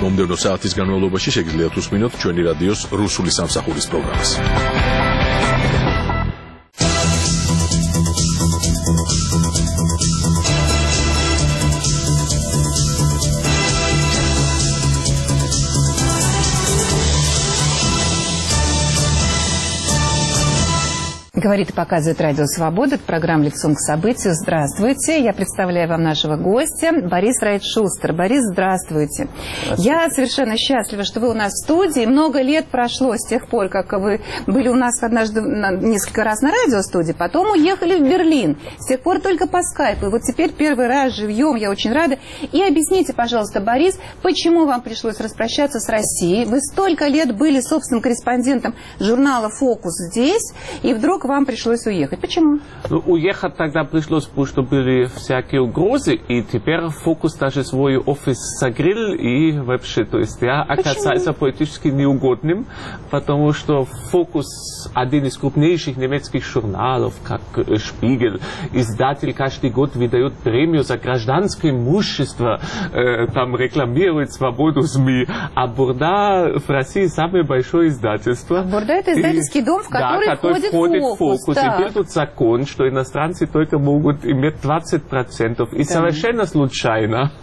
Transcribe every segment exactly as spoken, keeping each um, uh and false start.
მომდევნო საათის განმავლობაში შეგიძლიათ უსმინოთ ჩვენი რადიოს რუსული სამსახურის პროგრამას. Говорит и показывает Радио Свобода. Это программа «Лицом к событию». Здравствуйте. Я представляю вам нашего гостя Борис Райт-Шустер. Борис, здравствуйте. здравствуйте. Я совершенно счастлива, что вы у нас в студии. Много лет прошло с тех пор, как вы были у нас однажды несколько раз на радиостудии, потом уехали в Берлин. С тех пор только по скайпу. И вот теперь первый раз живьем. Я очень рада. И объясните, пожалуйста, Борис, почему вам пришлось распрощаться с Россией? Вы столько лет были собственным корреспондентом журнала «Фокус» здесь, и вдруг вам пришлось уехать. Почему? Ну, уехать тогда пришлось, потому что были всякие угрозы, и теперь Фокус даже свой офис закрыл, и вообще, то есть я оказался политически неугодным, потому что Фокус один из крупнейших немецких журналов, как Шпигель, издатель каждый год выдает премию за гражданское имущество, э, там рекламирует свободу СМИ, а Бурда в России самое большое издательство. А Бурда это издательский и, дом, в который, да, который входит, входит Фокус. Фокус. Теперь тут закон, что иностранцы только могут иметь двадцать процентов. И да. совершенно случайно,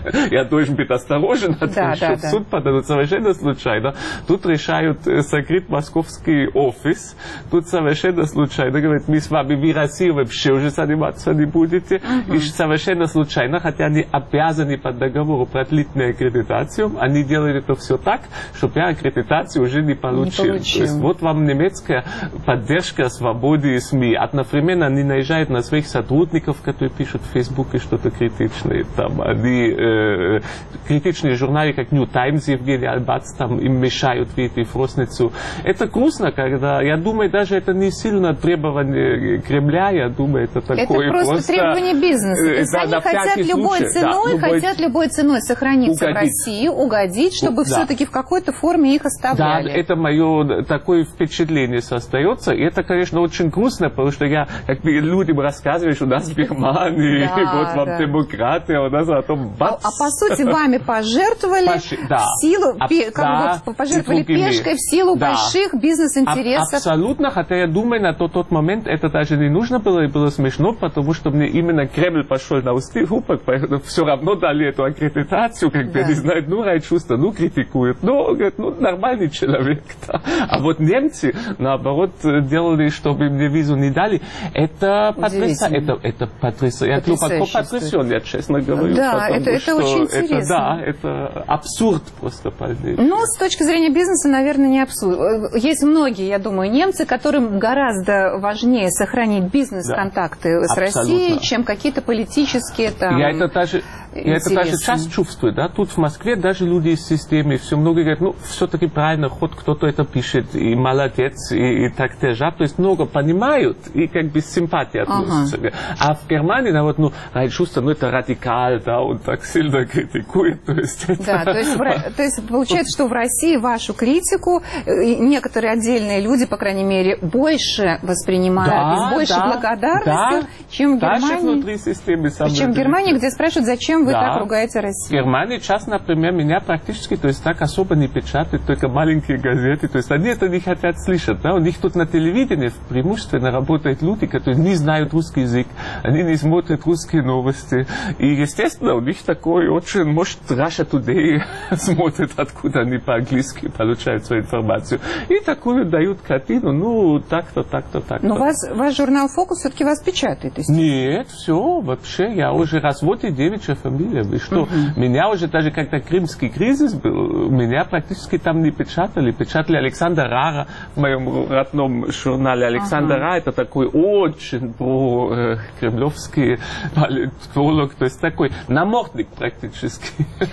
я должен быть осторожен, а да, то, да, что да. в суд подадут, совершенно случайно. Тут решают закрыть московский офис. Тут совершенно случайно говорят, мы с вами в России вообще уже заниматься не будете. Uh-huh. И совершенно случайно, хотя они обязаны по договору продлить мне аккредитацию, они делают это все так, чтобы я аккредитацию уже не получил. Не получил. То есть вот вам немецкая поддержка свободе СМИ. Одновременно они наезжают на своих сотрудников, которые пишут в Фейсбуке что-то критичное. Там они, э, критичные журналы, как New Times, Евгений Альбац, там им мешают выйти в розницу. Это грустно, когда, я думаю, даже это не сильно требование Кремля, я думаю, это такое просто... Это просто, просто требование бизнеса. То есть да, они хотят любой случай, ценой, да, любой... хотят любой ценой сохраниться угодить. В России, угодить, чтобы да. все-таки в какой-то форме их оставляли. Да, это мое такое впечатление остается. И это, конечно, очень грустно, потому что я как бы людям рассказываю, что у нас в Германии, да, вот вам да. демократия, у нас потом бац. А, а по сути вами пожертвовали Пож... да. в силу, а, как да, бы пожертвовали пешкой в силу да. больших бизнес-интересов. А, абсолютно, хотя я думаю, на тот, тот момент это даже не нужно было, и было смешно, потому что мне именно Кремль пошел на уступок, поэтому все равно дали эту аккредитацию, как бы да. не знают, ну, Райт-Шустер, ну, критикуют, ну, говорят, ну, нормальный человек. Да. А вот немцы, наоборот, делали, чтобы мне визу не дали. Это потрясающе. Это, это потрясающе. Я глубоко потрясен, я честно говорю. Да, это, это очень интересно. Это, да, это абсурд просто полнейший. Ну, с точки зрения бизнеса, наверное, не абсурд. Есть многие, я думаю, немцы, которым гораздо важнее сохранить бизнес-контакты да. с Абсолютно. Россией, чем какие-то политические там. Я это даже, я это даже часто чувствую, да. Тут в Москве даже люди из системы все много говорят, ну, все-таки правильно, хоть кто-то это пишет, и молодец, и, и так держат. То есть много понимают и как бы с симпатией относятся. Ага. А в Германии, да, вот, ну, Райт-Шустер, ну, это радикаль, да, он так сильно критикует. То есть, да, это... то, есть, то есть получается, что в России вашу критику некоторые отдельные люди, по крайней мере, больше воспринимают, да, с большей да, благодарностью, да, чем в Германии. Даже внутри системы. Чем в Германии, где спрашивают, зачем вы да. так ругаете Россию. В Германии сейчас, например, меня практически, то есть так особо не печатают, только маленькие газеты, то есть они это не хотят слышать, да, у них тут на телевидении преимущественно работают люди, которые не знают русский язык, они не смотрят русские новости, и, естественно, у них такой очень, может, Russia Today смотрят, откуда они по-английски получают свою информацию, и такую дают картину, ну, так-то, так-то, так-то. Но вас, ваш журнал «Фокус» все-таки вас печатает? Нет, все, вообще, я уже развод и девичья фамилия, вы что, uh-huh. меня уже даже когда крымский кризис был, меня практически там не печатали, печатали Александра Рара в моем родном журнале. Александр uh-huh. Ра это такой очень про-кремлевский политолог, то есть такой намордник практически.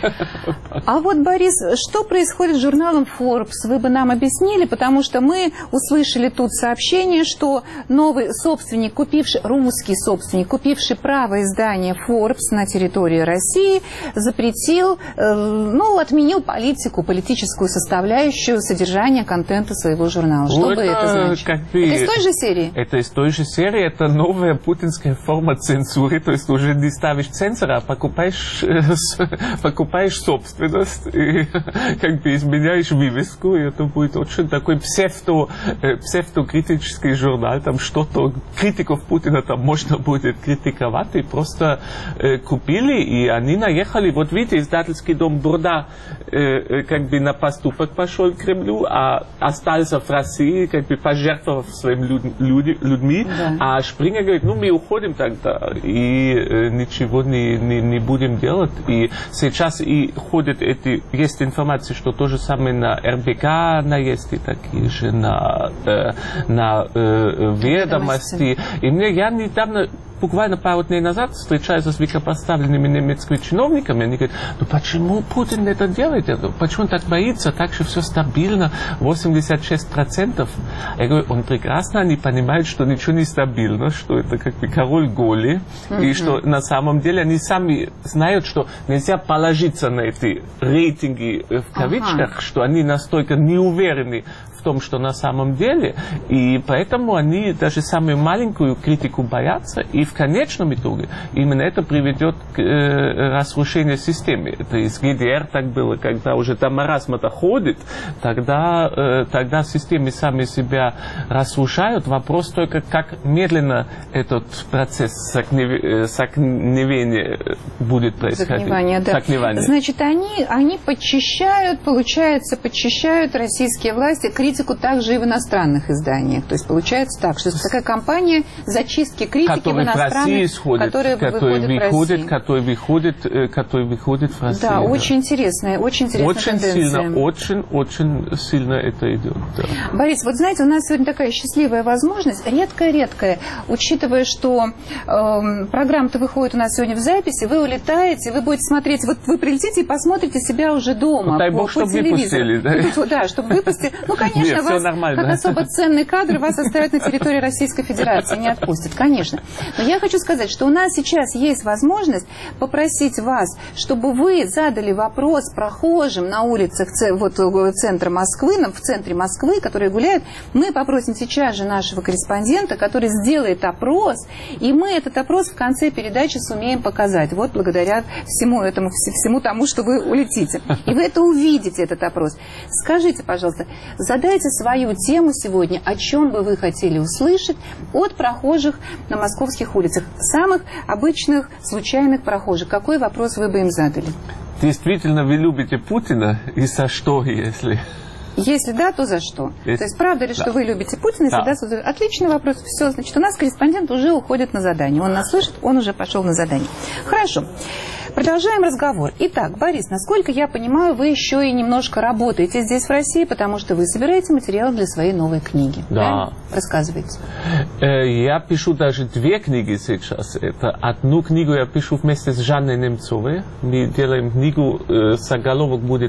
А вот, Борис, что происходит с журналом Forbes? Вы бы нам объяснили, потому что мы услышали тут сообщение, что новый собственник, купивший, русский собственник, купивший право издания Forbes на территории России запретил, ну, отменил политику, политическую составляющую содержания контента своего журнала. Что ну, бы это, это значит? Как бы, это из той же серии? Это из той же серии, это новая путинская форма цензуры, то есть уже не ставишь цензора, а покупаешь, покупаешь собственность, и как бы изменяешь вывеску, и это будет очень такой псевдо, псевдокритический журнал, там что-то, критиков Путина там можно будет критиковать, и просто э, купили, и они наехали. Вот видите, издательский дом Бурда э, как бы на поступок пошел к Кремлю, а остался в России, как бы пожертвовав своими люд, люд, людьми, да. А Шпрингер говорит, ну мы уходим тогда, и э, ничего не, не, не будем делать. И сейчас и ходят эти, есть информация, что то же самое на эр бэ ка есть, и такие же на, э, на э, ведомости. И мне, я недавно, буквально пару дней назад, встречаюсь с высокопоставленными немецкими чиновниками, они говорят, ну почему Путин это делает? Почему он так боится? Так же все стабильно, восемьдесят шесть процентов. Я говорю, он прекрасно не понимает, что ничего не стабильно, что это как бы король Голи, mm-hmm. и что на самом деле они сами знают, что нельзя положиться на эти рейтинги в кавычках, ага. что они настолько не уверены в том, что на самом деле, и поэтому они даже самую маленькую критику боятся, и в конечном итоге именно это приведет к э, разрушению системы. То есть гэ дэ эр так было, когда уже там маразм-то ходит, тогда, э, тогда системы сами себя разрушают. Вопрос только, как медленно этот процесс согнивения будет происходить. Согнивание, да. Согнивание. Значит, они, они подчищают, получается, подчищают российские власти критику также и в иностранных изданиях. То есть получается так, что это такая кампания зачистки критики в иностранных, которые выходят, которые выходят, которые выходят в Россию. Да, да. очень интересная, очень интересная очень тенденция. Сильно, очень, очень сильно это идет. Да. Борис, вот знаете, у нас сегодня такая счастливая возможность, редкая-редкая, учитывая, что э, программа-то выходит у нас сегодня в записи, вы улетаете, вы будете смотреть, вот вы прилетите и посмотрите себя уже дома. Ну, дай по, бог, по чтобы выпустили, да? Ну, да, чтобы выпустили. Ну, конечно, Нет, вас, как особо ценный кадр, вас оставят на территории Российской Федерации, не отпустят, конечно. Но я хочу сказать, что у нас сейчас есть возможность попросить вас, чтобы вы задали вопрос прохожим на улицах вот, центра Москвы, в центре Москвы, которые гуляют. Мы попросим сейчас же нашего корреспондента, который сделает опрос, и мы этот опрос в конце передачи сумеем показать. Вот благодаря всему этому, всему тому, что вы улетите. И вы это увидите, этот опрос. Скажите, пожалуйста, задайте свою тему сегодня, о чем бы вы хотели услышать от прохожих на московских улицах, самых обычных, случайных прохожих. Какой вопрос вы бы им задали? Действительно, вы любите Путина? И за что, если... Если да, то за что? Если... То есть правда ли, что да. вы любите Путина? Если да, да то... Отличный вопрос. Все, значит, у нас корреспондент уже уходит на задание. Он нас слышит, он уже пошел на задание. Хорошо. Продолжаем разговор. Итак, Борис, насколько я понимаю, вы еще и немножко работаете здесь, в России, потому что вы собираете материалы для своей новой книги. Да. Правильно? Рассказывайте. Я пишу даже две книги сейчас. Это одну книгу я пишу вместе с Жанной Немцовой. Мы делаем книгу, заголовок будет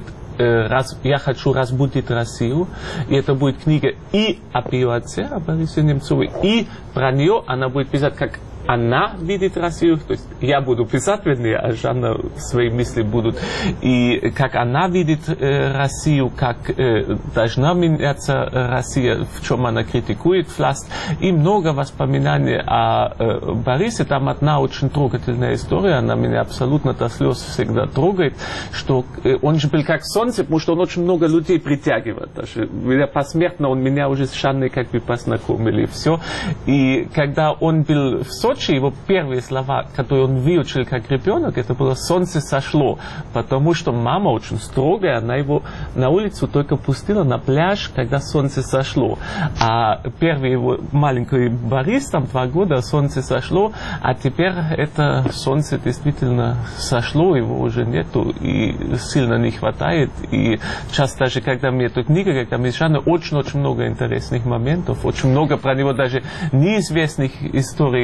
«Я хочу разбудить Россию». И это будет книга и о певице, о Борисе Немцовой, и про нее она будет писать, как она видит Россию, то есть я буду писать, вернее, а Жанна свои мысли будут, и как она видит э, Россию, как э, должна меняться Россия, в чем она критикует власть, и много воспоминаний о э, Борисе. Там одна очень трогательная история, она меня абсолютно до слез всегда трогает, что э, он же был как солнце, потому что он очень много людей притягивает, даже посмертно он меня уже с Жанной как бы познакомили, все, и когда он был в Сочи, его первые слова, которые он выучил как ребенок, это было «солнце сошло», потому что мама очень строгая, она его на улицу только пустила на пляж, когда солнце сошло. А первый его маленький Борис, там два года, солнце сошло, а теперь это солнце действительно сошло, его уже нету, и сильно не хватает. И сейчас даже, когда мне эта книга, когда мы с Жанной, очень-очень много интересных моментов, очень много про него даже неизвестных историй, я не буду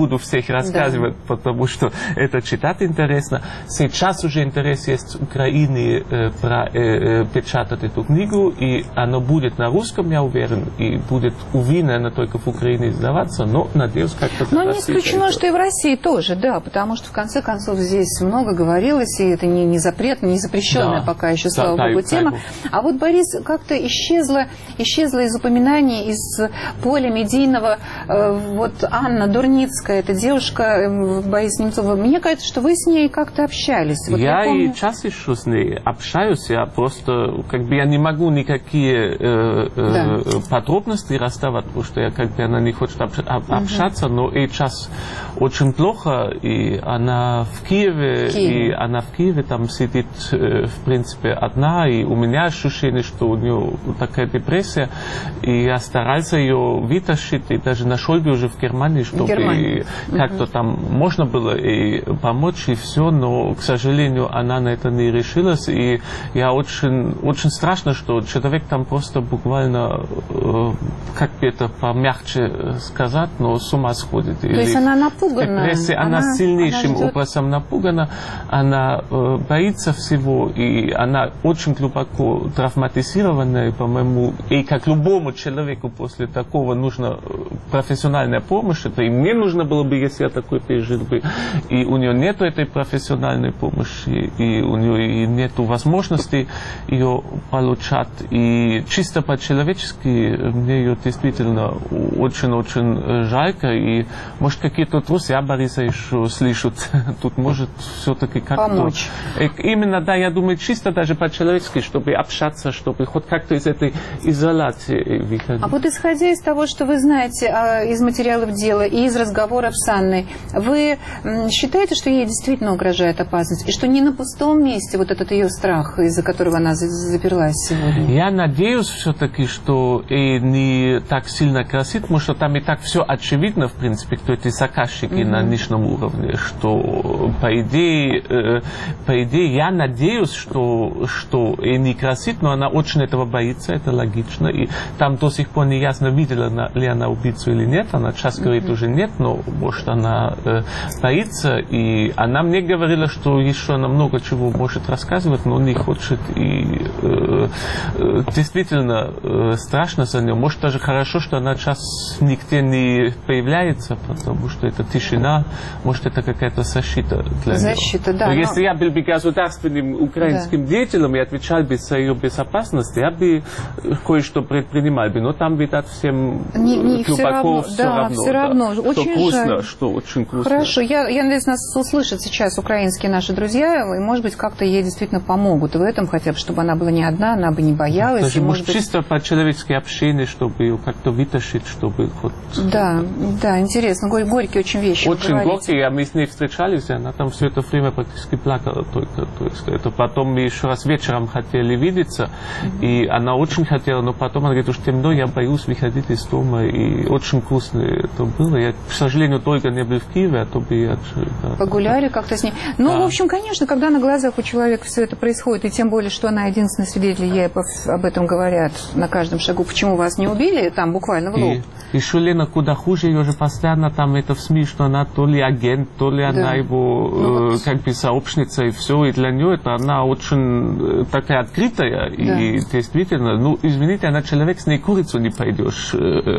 буду всех рассказывать, да. потому что это читать интересно. Сейчас уже интерес есть в Украине э, про, э, печатать эту книгу, и она будет на русском, я уверен, и будет, увы, наверное, только в Украине издаваться, но надеюсь, как-то... Но не исключено, это... что и в России тоже, да, потому что, в конце концов, здесь много говорилось, и это не, не запретно, не запрещенная да. пока еще, слава да, богу, да, тема. А вот, Борис, как-то исчезла, исчезла из упоминаний, из поля медийного, э, вот Анна Дурницкая, эта девушка, э, Борис Немцова, мне кажется, что вы с ней как-то общались. Вот я я помню... и часто еще с ней общаюсь, я просто, как бы, я не могу никакие э, да. э, подробности расставать, потому что я, как бы, она не хочет общ... общаться, угу. но ей сейчас очень плохо, и она в Киеве, Киеве, и она в Киеве там сидит, э, в принципе, одна, и у меня ощущение, что у нее такая депрессия, и я старался ее вытащить, и даже нашел бы уже в Германии, чтобы Германия. как-то угу. там можно было ей помочь, и все, но, к сожалению, она на это не решилась, и я очень, очень страшно, что человек там просто буквально, э, как бы это помягче сказать, но с ума сходит. То есть она напугана? Депрессия, она, она сильнейшим она образом напугана, она э, боится всего, и она очень глубоко травматизирована, и, по-моему, и как любому человеку после такого нужна профессиональная помощь, это и мне нужно было бы, если я такой пережил бы, и у нее нет этой профессиональной помощи, и у нее и нет возможности ее получать, и чисто по-человечески мне ее действительно очень-очень жалко, и может какие-то друзья Бориса еще слышат, тут может все-таки как-то... Помочь. Именно, да, я думаю, чисто даже по-человечески, чтобы общаться, чтобы хоть как-то из этой изоляции выходить. А вот исходя из того, что вы знаете из материалов дела и из разговоров с Анной, вы считаете, что ей действительно угрожает опасность, и что не на пустом месте вот этот ее страх, из-за которого она заперлась сегодня? Я надеюсь все-таки, что и не так сильно красит, потому что там и так все очевидно, в принципе, кто эти заказчики mm-hmm. на нижнем уровне, что по идее, э, по идее я надеюсь, что, что и не красит, но она очень этого боится, это логично, и там до сих пор не ясно, видела ли она убийцу или нет, она сейчас mm-hmm. говорит уже нет, но может она э, боится, и она мне говорила, что еще она много чего может рассказывать, но не хочет, и э, э, действительно э, страшно за нее. Может даже хорошо, что она сейчас нигде не появляется, потому что это тишина, может это какая-то защита для защита, нее. Да, но, но если я был бы государственным украинским да. деятелем и отвечал бы за ее безопасность, я бы кое-что предпринимал бы, но там, видать, всем не, не глубоко все равно, все да, равно, все равно. Да, очень что грустно, жаль. что очень грустно. Хорошо, я, я надеюсь, нас услышат сейчас украинские наши друзья, и, может быть, как-то ей действительно помогут в этом, хотя бы, чтобы она была не одна, она бы не боялась. Даже, и, может, быть... чисто по-человечески общение, чтобы ее как-то вытащить, чтобы хоть... Да, да, интересно, горькие очень вещи. Очень горькие, а мы с ней встречались, и она там все это время практически плакала только. То есть это потом мы еще раз вечером хотели видеться, mm-hmm. и она очень хотела, но потом она говорит, уж темно, я боюсь выходить из дома, и очень грустно это было. Я, к сожалению, только не был в Киеве, а то бы я... Да, погуляли как-то с ней. Ну, да. в общем, конечно, когда на глазах у человека все это происходит, и тем более, что она единственный свидетель, ей об этом говорят на каждом шагу, почему вас не убили, там буквально в лоб. И еще Лена куда хуже, ее же постоянно там это в СМИ, что она то ли агент, то ли да. она его ну, э, вот... как бы сообщница, и все, и для нее это она очень такая открытая, да. и действительно, ну, извините, она человек, с ней курицу не пойдешь э,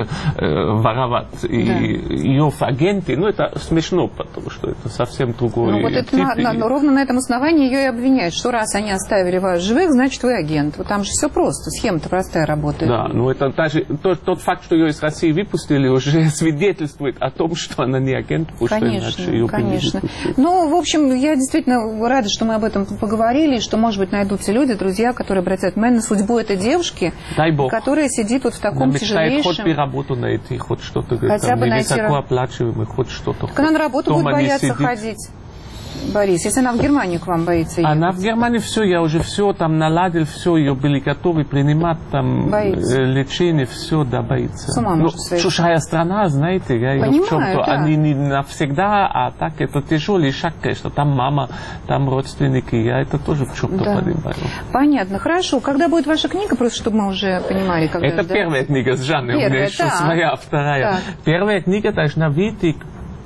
э, воровать, да. и ее в агенте, ну, это смешно, потому что это совсем другой ну, вот это тип. На, на, ровно на этом основании ее и обвиняют, что раз они оставили вас живых, значит, вы агент. Вот там же все просто, схема-то простая работает. Да, ну, это даже тот, тот факт, что ее из России выпустили, уже свидетельствует о том, что она не агент, потому конечно, что иначе ее конечно. Ну, в общем, я действительно рада, что мы об этом поговорили, что, может быть, найдутся люди, друзья, которые обратят внимание на судьбу этой девушки, дай Бог. Которая сидит вот в таком она тяжелейшем... хоть бы работу найти, хоть что-то. Хотя там, бы найти... Высоко оплачиваемый, хоть что-то. Так она на работу будет бояться ходить. Борис, если она в Германию к вам боится ехать? Она в Германии все, я уже все там наладил, все, ее были готовы принимать, там боится. Лечение, все, да, боится. С ума ну, может чужая страна, знаете, я ее в чем-то, да. они не навсегда, а так это тяжелый шаг, конечно, там мама, там родственники, я это тоже в чем-то да. понимаю. Понятно, хорошо. Когда будет ваша книга, просто чтобы мы уже понимали, когда это ждать? Первая книга с Жанной, у меня еще да. своя, вторая. Так. Первая книга должна выйти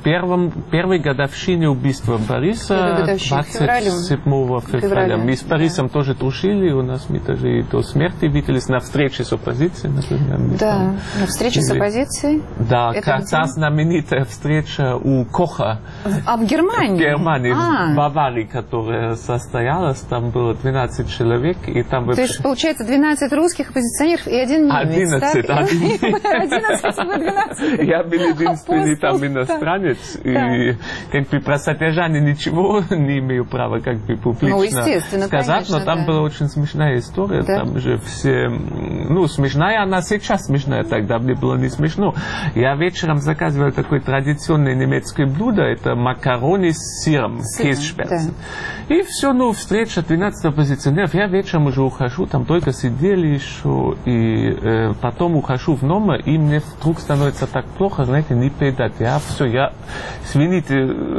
первом, первой годовщине убийства Бориса, двадцать седьмого февраля. Мы с Борисом да. тоже дружили, у нас мы тоже и до смерти виделись на встрече с оппозицией, например. Да, там, на встрече с оппозицией? Да, как та знаменитая встреча у Коха. А в Германии? В Германии, а. в Баварии, которая состоялась, там было двенадцать человек. И там То есть, получается, двенадцать русских оппозиционеров и один немец, одиннадцать, так? одиннадцать. Я был единственный там иностранец, и как бы про содержание ничего не имею права как бы публично ну, сказать, конечно, но там да. была очень смешная история, да? там же все, ну, смешная, она сейчас смешная, тогда мне было не смешно. Я вечером заказывал такое традиционное немецкое блюдо, это макароны с сыром, кейсшперцем. Да. И все, ну, встреча двенадцать оппозиционеров, я вечером уже ухожу, там только сидели еще, и э, потом ухожу в номер, и мне вдруг становится так плохо, знаете, не передать. Я все, я, извините,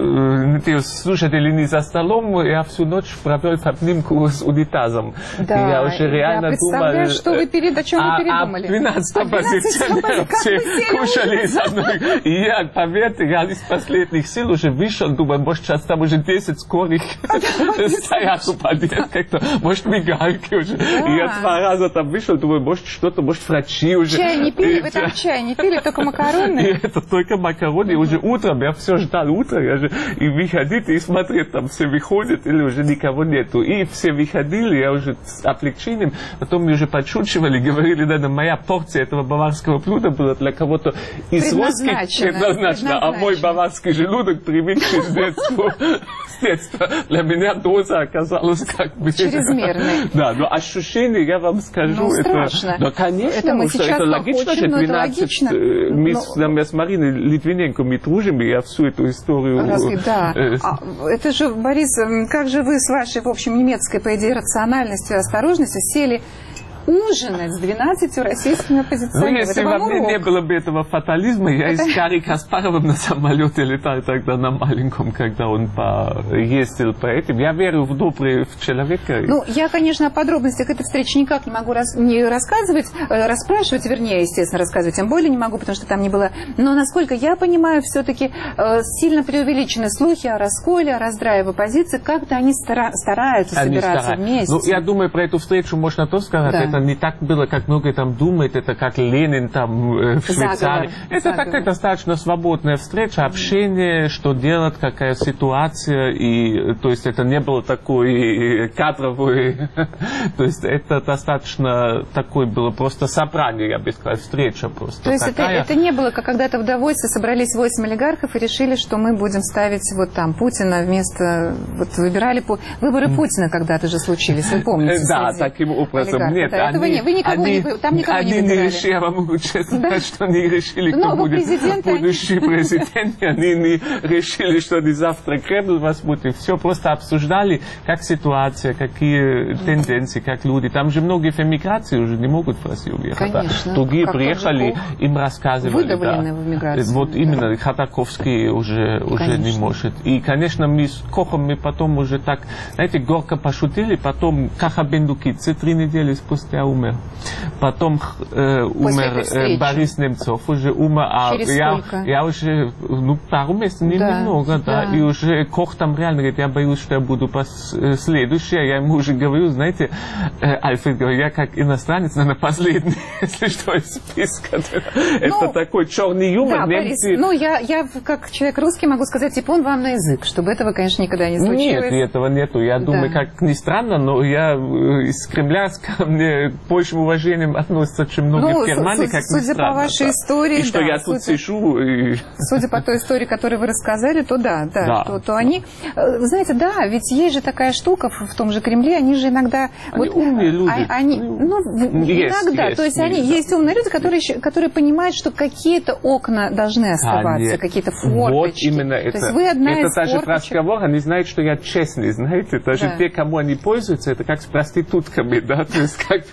э, слушатели не за столом, я всю ночь провел в обнимку с унитазом. Да, и я уже реально я представляю, думал, что вы перед, о чем а, вы передумали. А двенадцать оппозиционеров все кушали за мной. И я, поверьте, я из последних сил уже вышел, думаю, может, сейчас там уже десять скорых стоят у подъезда, как-то, может, мигалки уже. Да. И я два раза там вышел, думаю, может, что-то, может, врачи уже. Чай не пили? Вы там чай не пили, только макароны? И это только макароны. И уже утром, я все ждал утра, я же, и выходить, и смотреть, там все выходят, или уже никого нету. И все выходили, я уже с облегчением, потом мне уже подшучивали, говорили, да, моя порция этого баварского блюда была для кого-то из русских предназначена, а мой баварский желудок, привыкший с детства, с детства, для меня доза оказалась как бы... Чрезмерной. Да, но ощущение, я вам скажу, ну, это... страшно. Да, конечно, это, мы это логично, что двенадцать... Мы но... с, с Мариной Литвиненко, мы дружим, и я всю эту историю... Разве, да. Э... А, это же, Борис, как же вы с вашей, в общем, немецкой, по идее, рациональностью и осторожностью сели ужинать с двенадцатью российскими оппозиционерами. Ну, если во мне не было бы этого фатализма, я и с Гарри Каспаровым на самолете летал тогда на маленьком, когда он по... ездил по этим. Я верю в добрый человека. Ну, я, конечно, о подробностях этой встречи никак не могу рас... не рассказывать, э, расспрашивать, вернее, естественно, рассказывать, тем более не могу, потому что там не было. Но, насколько я понимаю, все-таки э, сильно преувеличены слухи о расколе, о раздрае в оппозиции. Как-то они стара... стараются они собираться стараются. вместе. Ну, я думаю, про эту встречу можно то сказать. Да. Это не так было, как многие там думают, это как Ленин там э, в Швейцарии. Заговор. Это Заговор. такая достаточно свободная встреча, общение, что делать, какая ситуация, и то есть это не было такой кадровый, то есть это достаточно такое было просто собрание, я бы сказал, встреча просто. То есть это, это не было, как когда-то в Давосе собрались восемь олигархов и решили, что мы будем ставить вот там Путина вместо, вот выбирали, выборы Путина когда-то же случились, вы помните? Да, таким образом. Нет, да, этого они, не, вы никого они, не, там никого они не выбирали. Не решили, я вам могу честно сказать, что они решили, кто Нового будет президента будущий они... президент. Они не решили, что они завтра Кремль возьмут. И все просто обсуждали, как ситуация, какие тенденции, как люди. Там же многие в эмиграции уже не могут в Россию уехать. Конечно. Другие как приехали, им рассказывали. Выдавлены да. в эмиграции. Вот да. именно, Ходорковский уже, уже не может. И, конечно, мы с Кохом мы потом уже так, знаете, горько пошутили, потом Каха Бендукидзе три недели спустя умер. Потом э, умер э, Борис Немцов, уже умер, а я, я уже, ну, пару месяцев, не да, немного, да. да, и уже Кох там реально говорит, я боюсь, что я буду следующий, я ему уже говорю, знаете, э, Альфред говорит, я как иностранец, наверное, последний, если что, из списка. Ну, это такой черный юмор. Да, Борис, ну, я, я как человек русский могу сказать, типа, он вам на язык, чтобы этого, конечно, никогда не случилось. Нет, этого нету, я думаю, да. как ни странно, но я из Кремля ко мне большим уважением относятся, чем многие ну, в Германии, с, как судя ни странно. по вашей да. истории, и что да, я тут судя, сижу. И... Судя по той истории, которую вы рассказали, то да, да, да. То, то они, знаете, да, ведь есть же такая штука в, в том же Кремле, они же иногда, они вот, умные люди. А, они, ну, есть, иногда, есть, то есть есть, они да. есть умные люди, которые, которые понимают, что какие-то окна должны оставаться, они... какие-то форточки. Вот именно то это. Есть вы одна это из даже форточек. разговор, они знают, что я честный, знаете, даже да. те, кому они пользуются, это как с проститутками, да, то есть как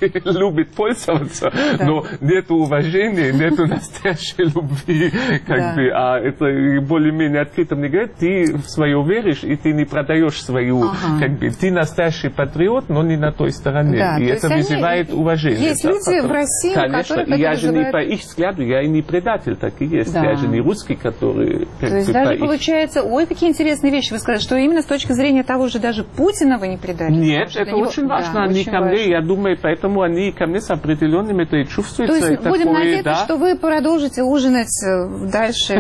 любит пользоваться, да. но нет уважения, нет настоящей любви, как да. бы, а это более-менее открыто мне говорят, ты в свое веришь, и ты не продаешь свою, ага. как бы, ты настоящий патриот, но не на той стороне, да, и это вызывает они, уважение. Есть да, люди потом, в России, конечно, которые я вызывают... же не по их взгляду, я и не предатель, так и есть, да. я же не русский, который... То есть даже получается, их... ой, какие интересные вещи вы сказали, что именно с точки зрения того же даже Путина вы не предатель. Нет, это него... очень важно, да, они очень ко важно. мне, я думаю, поэтому они ко мне с определенным это и чувствуется. То есть и будем такое, надеяться, да. что вы продолжите ужинать дальше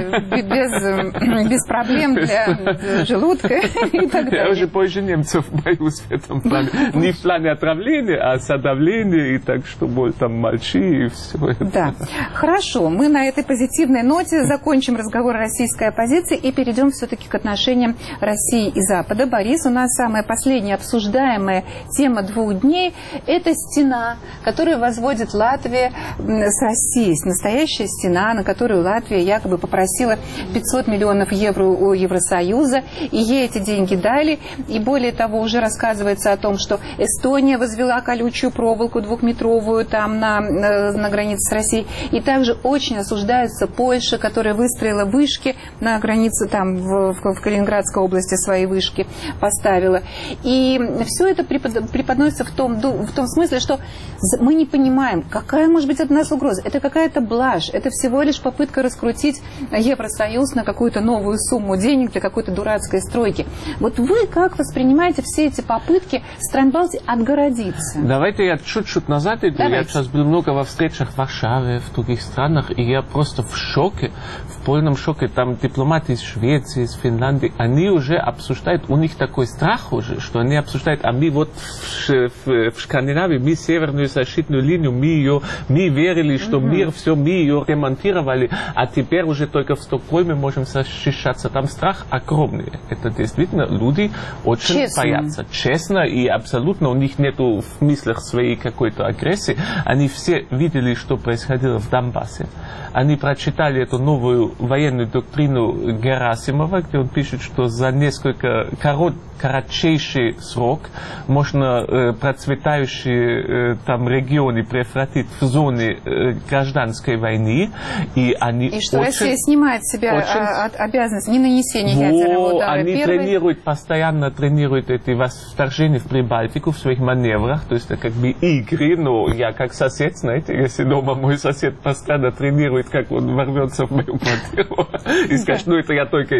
без, без проблем для желудка и так далее. Я уже позже немцев боюсь в этом плане. Не в плане отравления, а содавления, и так, что боль там молчи, и все это. Да. Хорошо, мы на этой позитивной ноте закончим разговор о российской оппозиции и перейдем все-таки к отношениям России и Запада. Борис, у нас самая последняя обсуждаемая тема двух дней – это стена, которую возводит Латвия с Россией. Настоящая стена, на которую Латвия якобы попросила пятьсот миллионов евро у Евросоюза, и ей эти деньги дали. И более того, уже рассказывается о том, что Эстония возвела колючую проволоку двухметровую там на, на, на границе с Россией. И также очень осуждается Польша, которая выстроила вышки на границе там в, в, в Калининградской области, свои вышки поставила. И все это преподносится в том, в том смысле, что мы не понимаем, какая может быть от нас угроза. Это какая-то блажь, это всего лишь попытка раскрутить Евросоюз на какую-то новую сумму денег для какой-то дурацкой стройки. Вот вы как воспринимаете все эти попытки стран Балтии отгородиться? Давайте я чуть-чуть назад иду. Давайте. Я сейчас был много во встречах в Варшаве, в других странах, и я просто в шоке, в полном шоке. Там дипломаты из Швеции, из Финляндии, они уже обсуждают, у них такой страх уже, что они обсуждают, а мы вот в, в, в Скандинавии, мы северную защитную линию, мы ее, мы верили, что mm-hmm. мир, все, мы ее ремонтировали, а теперь уже только в Стокгольме можем защищаться. Там страх огромный. Это действительно люди очень честно. боятся. Честно и абсолютно, у них нету в мыслях своей какой-то агрессии. Они все видели, что происходило в Донбассе. Они прочитали эту новую военную доктрину Герасимова, где он пишет, что за несколько корот, кратчайший срок можно э, процветающие э, там регионы превратить в зоны э, гражданской войны. И, они и что очень, Россия снимает с себя очень... обязанность ненанесения ядерного удара. Они Первый... тренируют, постоянно тренируют эти вторжения в Прибалтику в своих маневрах. То есть это как бы игры, но я как сосед, знаете, если дома мой сосед постоянно тренирует, как он ворвется в мою квартиру и скажет, ну это я только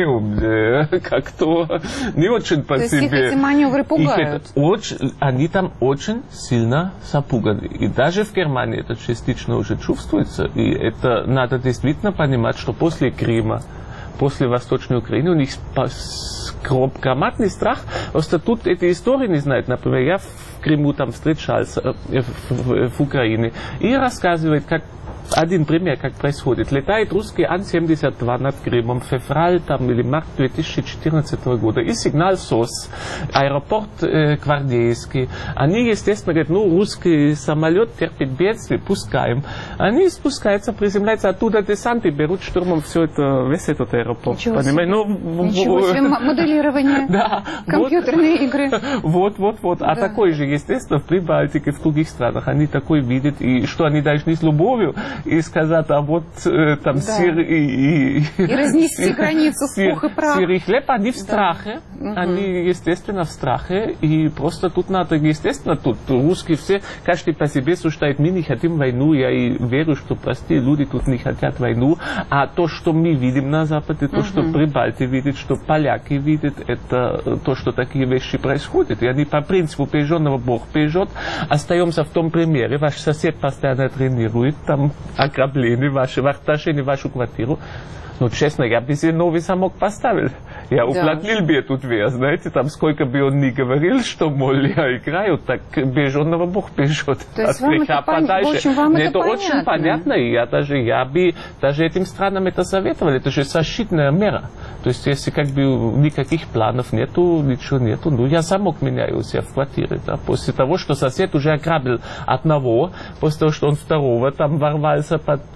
играю, как-то не очень по То себе. есть их эти маневры пугают? Очень, они там очень сильно запуганы. И даже в Германии это частично уже чувствуется. И это надо действительно понимать, что после Крыма, после Восточной Украины у них громадный страх. Просто тут эти истории не знают. Например, я в Крыму там встречался, в, в, в Украине, и рассказывает, как один пример, как происходит. Летает русский Ан семьдесят два над Крымом, февраль там, или март две тысячи четырнадцатого года. И сигнал СОС, аэропорт э, Гвардейский. Они, естественно, говорят, ну, русский самолет терпит бедствие, пускаем. Они спускаются, приземляются, оттуда десанты берут штурмом все это, весь этот аэропорт. Ничего себе. Ну, Ничего себе. Моделирование, да, компьютерные вот, игры. Вот, вот, вот. А да. такой же, естественно, в Прибалтике, в других странах. Они такой видят, и что они должны с любовью и сказать, а вот э, там да. сыр и... И, и разнести границу в пух и прах. Сыр и хлеб, они в да. страхе. Угу. Они, естественно, в страхе. И просто тут надо, естественно, тут русские все, каждый по себе суждает, мы не хотим войну. Я и верю, что простые люди тут не хотят войну. А то, что мы видим на Западе, то, угу. что Прибалтия видит, что поляки видят, это то, что такие вещи происходят. И они по принципу пижонного Бог пижет. Остаемся в том примере. Ваш сосед постоянно тренирует, там ограбление ваше, вторжение в вашу квартиру. Ну, честно, я бы себе новый замок поставил. Я да. уплотнил бы эту дверь, знаете, там сколько бы он ни говорил, что, мол, я играю, так беженного Бог бежит. То есть вам это, пон... очень, вам это, это очень понятно, и я даже, я бы, даже этим странам это советовал, это же защитная мера. То есть, если как бы никаких планов нету, ничего нету, ну, я замок меняю у себя в квартире, да, после того, что сосед уже ограбил одного, после того, что он второго там ворвался под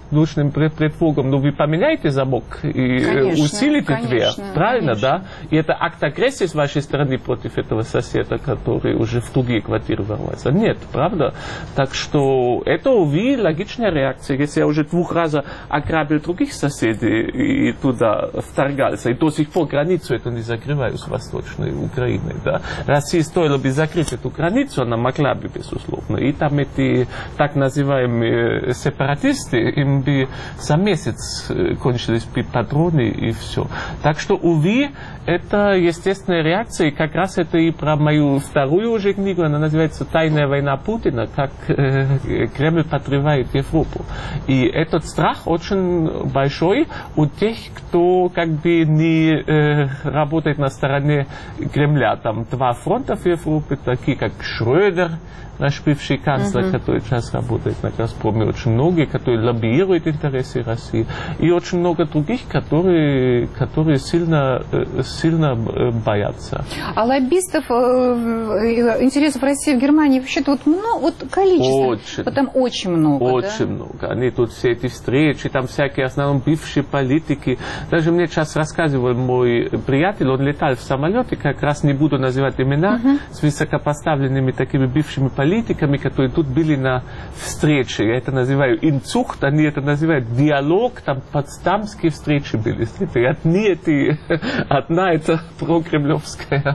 воздушным предлогом, ну вы поменяете замок и конечно, усилите дверь, правильно, конечно. Да? И это акт агрессии с вашей стороны против этого соседа, который уже в другие квартиры ворвался. Нет, правда? Так что это, увы, логичная реакция. Если я уже двух раз ограбил других соседей и туда вторгался, и до сих пор границу это не закрываю с Восточной Украиной, да? России стоило бы закрыть эту границу, она могла бы, безусловно. И там эти так называемые сепаратисты, им бы за месяц кончились бы патроны и все. Так что, увы, это естественная реакция, и как раз это и про мою вторую уже книгу, она называется «Тайная война Путина», как э, Кремль подрывает Европу. И этот страх очень большой у тех, кто как бы не э, работает на стороне Кремля. Там два фронта в Европе, такие как Шрёдер, наш бывший канцлер, uh-huh. который сейчас работает на «Газпроме», очень многие, которые лоббируют интересы России, и очень много других, которые, которые сильно, сильно боятся. А лоббистов интересов России в Германии вообще-то вот, много, вот количество, очень, вот там очень много. Очень да? много. Они тут все эти встречи, там всякие, в основном, бывшие политики. Даже мне сейчас рассказывал мой приятель, он летал в самолете, как раз не буду называть имена, uh-huh. с высокопоставленными такими бывшими политиками, политиками, которые тут были на встрече. Я это называю инцухт, они это называют диалог, там потсдамские встречи были. И одни эти, одна это прокремлевская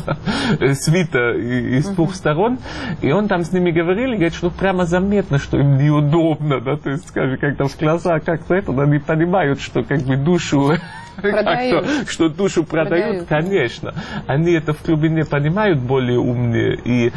свита из двух сторон. И он там с ними говорил, и говорит, что прямо заметно, что им неудобно, да, то есть, скажем, как-то в глаза, как-то это, они понимают, что как бы душу Продают. Что душу продают, продают, конечно. Они это в глубине понимают более умнее. И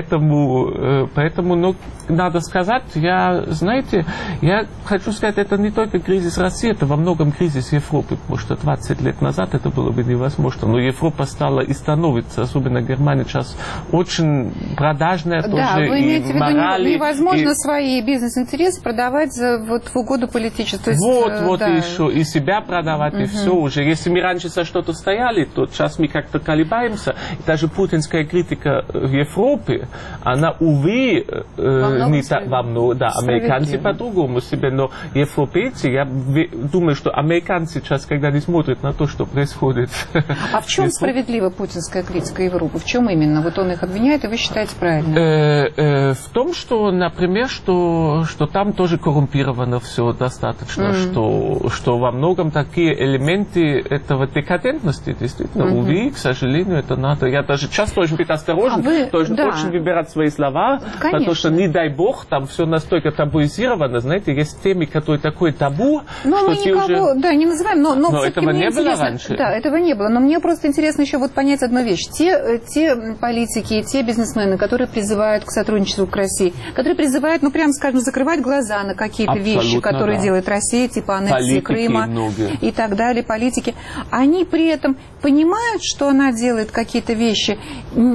поэтому, поэтому ну, надо сказать, я, знаете, я хочу сказать, это не только кризис России, это во многом кризис Европы. Потому что двадцать лет назад это было бы невозможно. Но Европа стала и становится, особенно Германия сейчас, очень продажная тоже. Да, вы имеете в виду, невозможно и... свои бизнес-интересы продавать за, вот, в угоду политической. Вот, вот да. и еще. И себя продавать, угу. и все. Уже. Если мы раньше за что-то стояли, то сейчас мы как-то колебаемся. И даже путинская критика в Европе, она, увы, э, не так во много. Да, американцы по-другому себе, но европейцы, я думаю, что американцы сейчас, когда не смотрят на то, что происходит... А в чем справедлива путинская критика Европы? В чем именно? Вот он их обвиняет, и вы считаете правильно? Э, э, в том, что, например, что, что там тоже коррумпировано все достаточно, mm-hmm. что, что во многом такие элементы этого декадентности, действительно, mm-hmm. увы, к сожалению, это надо. Я даже часто должен быть осторожен, а вы, должен да. очень выбирать свои слова, конечно. Потому что, не дай бог, там все настолько табуизировано, знаете, есть темы, которые такое табу, но что мы те никого, уже... да, не называем, но... Но, но этого не было раньше. Да, этого не было, но мне просто интересно еще вот понять одну вещь. Те, те политики, те бизнесмены, которые призывают к сотрудничеству к России, которые призывают, ну, прямо скажем, закрывать глаза на какие-то абсолютно вещи, которые да. делает Россия, типа аннексии Крыма многие. И так далее, политики, они при этом понимают, что она делает какие-то вещи ну,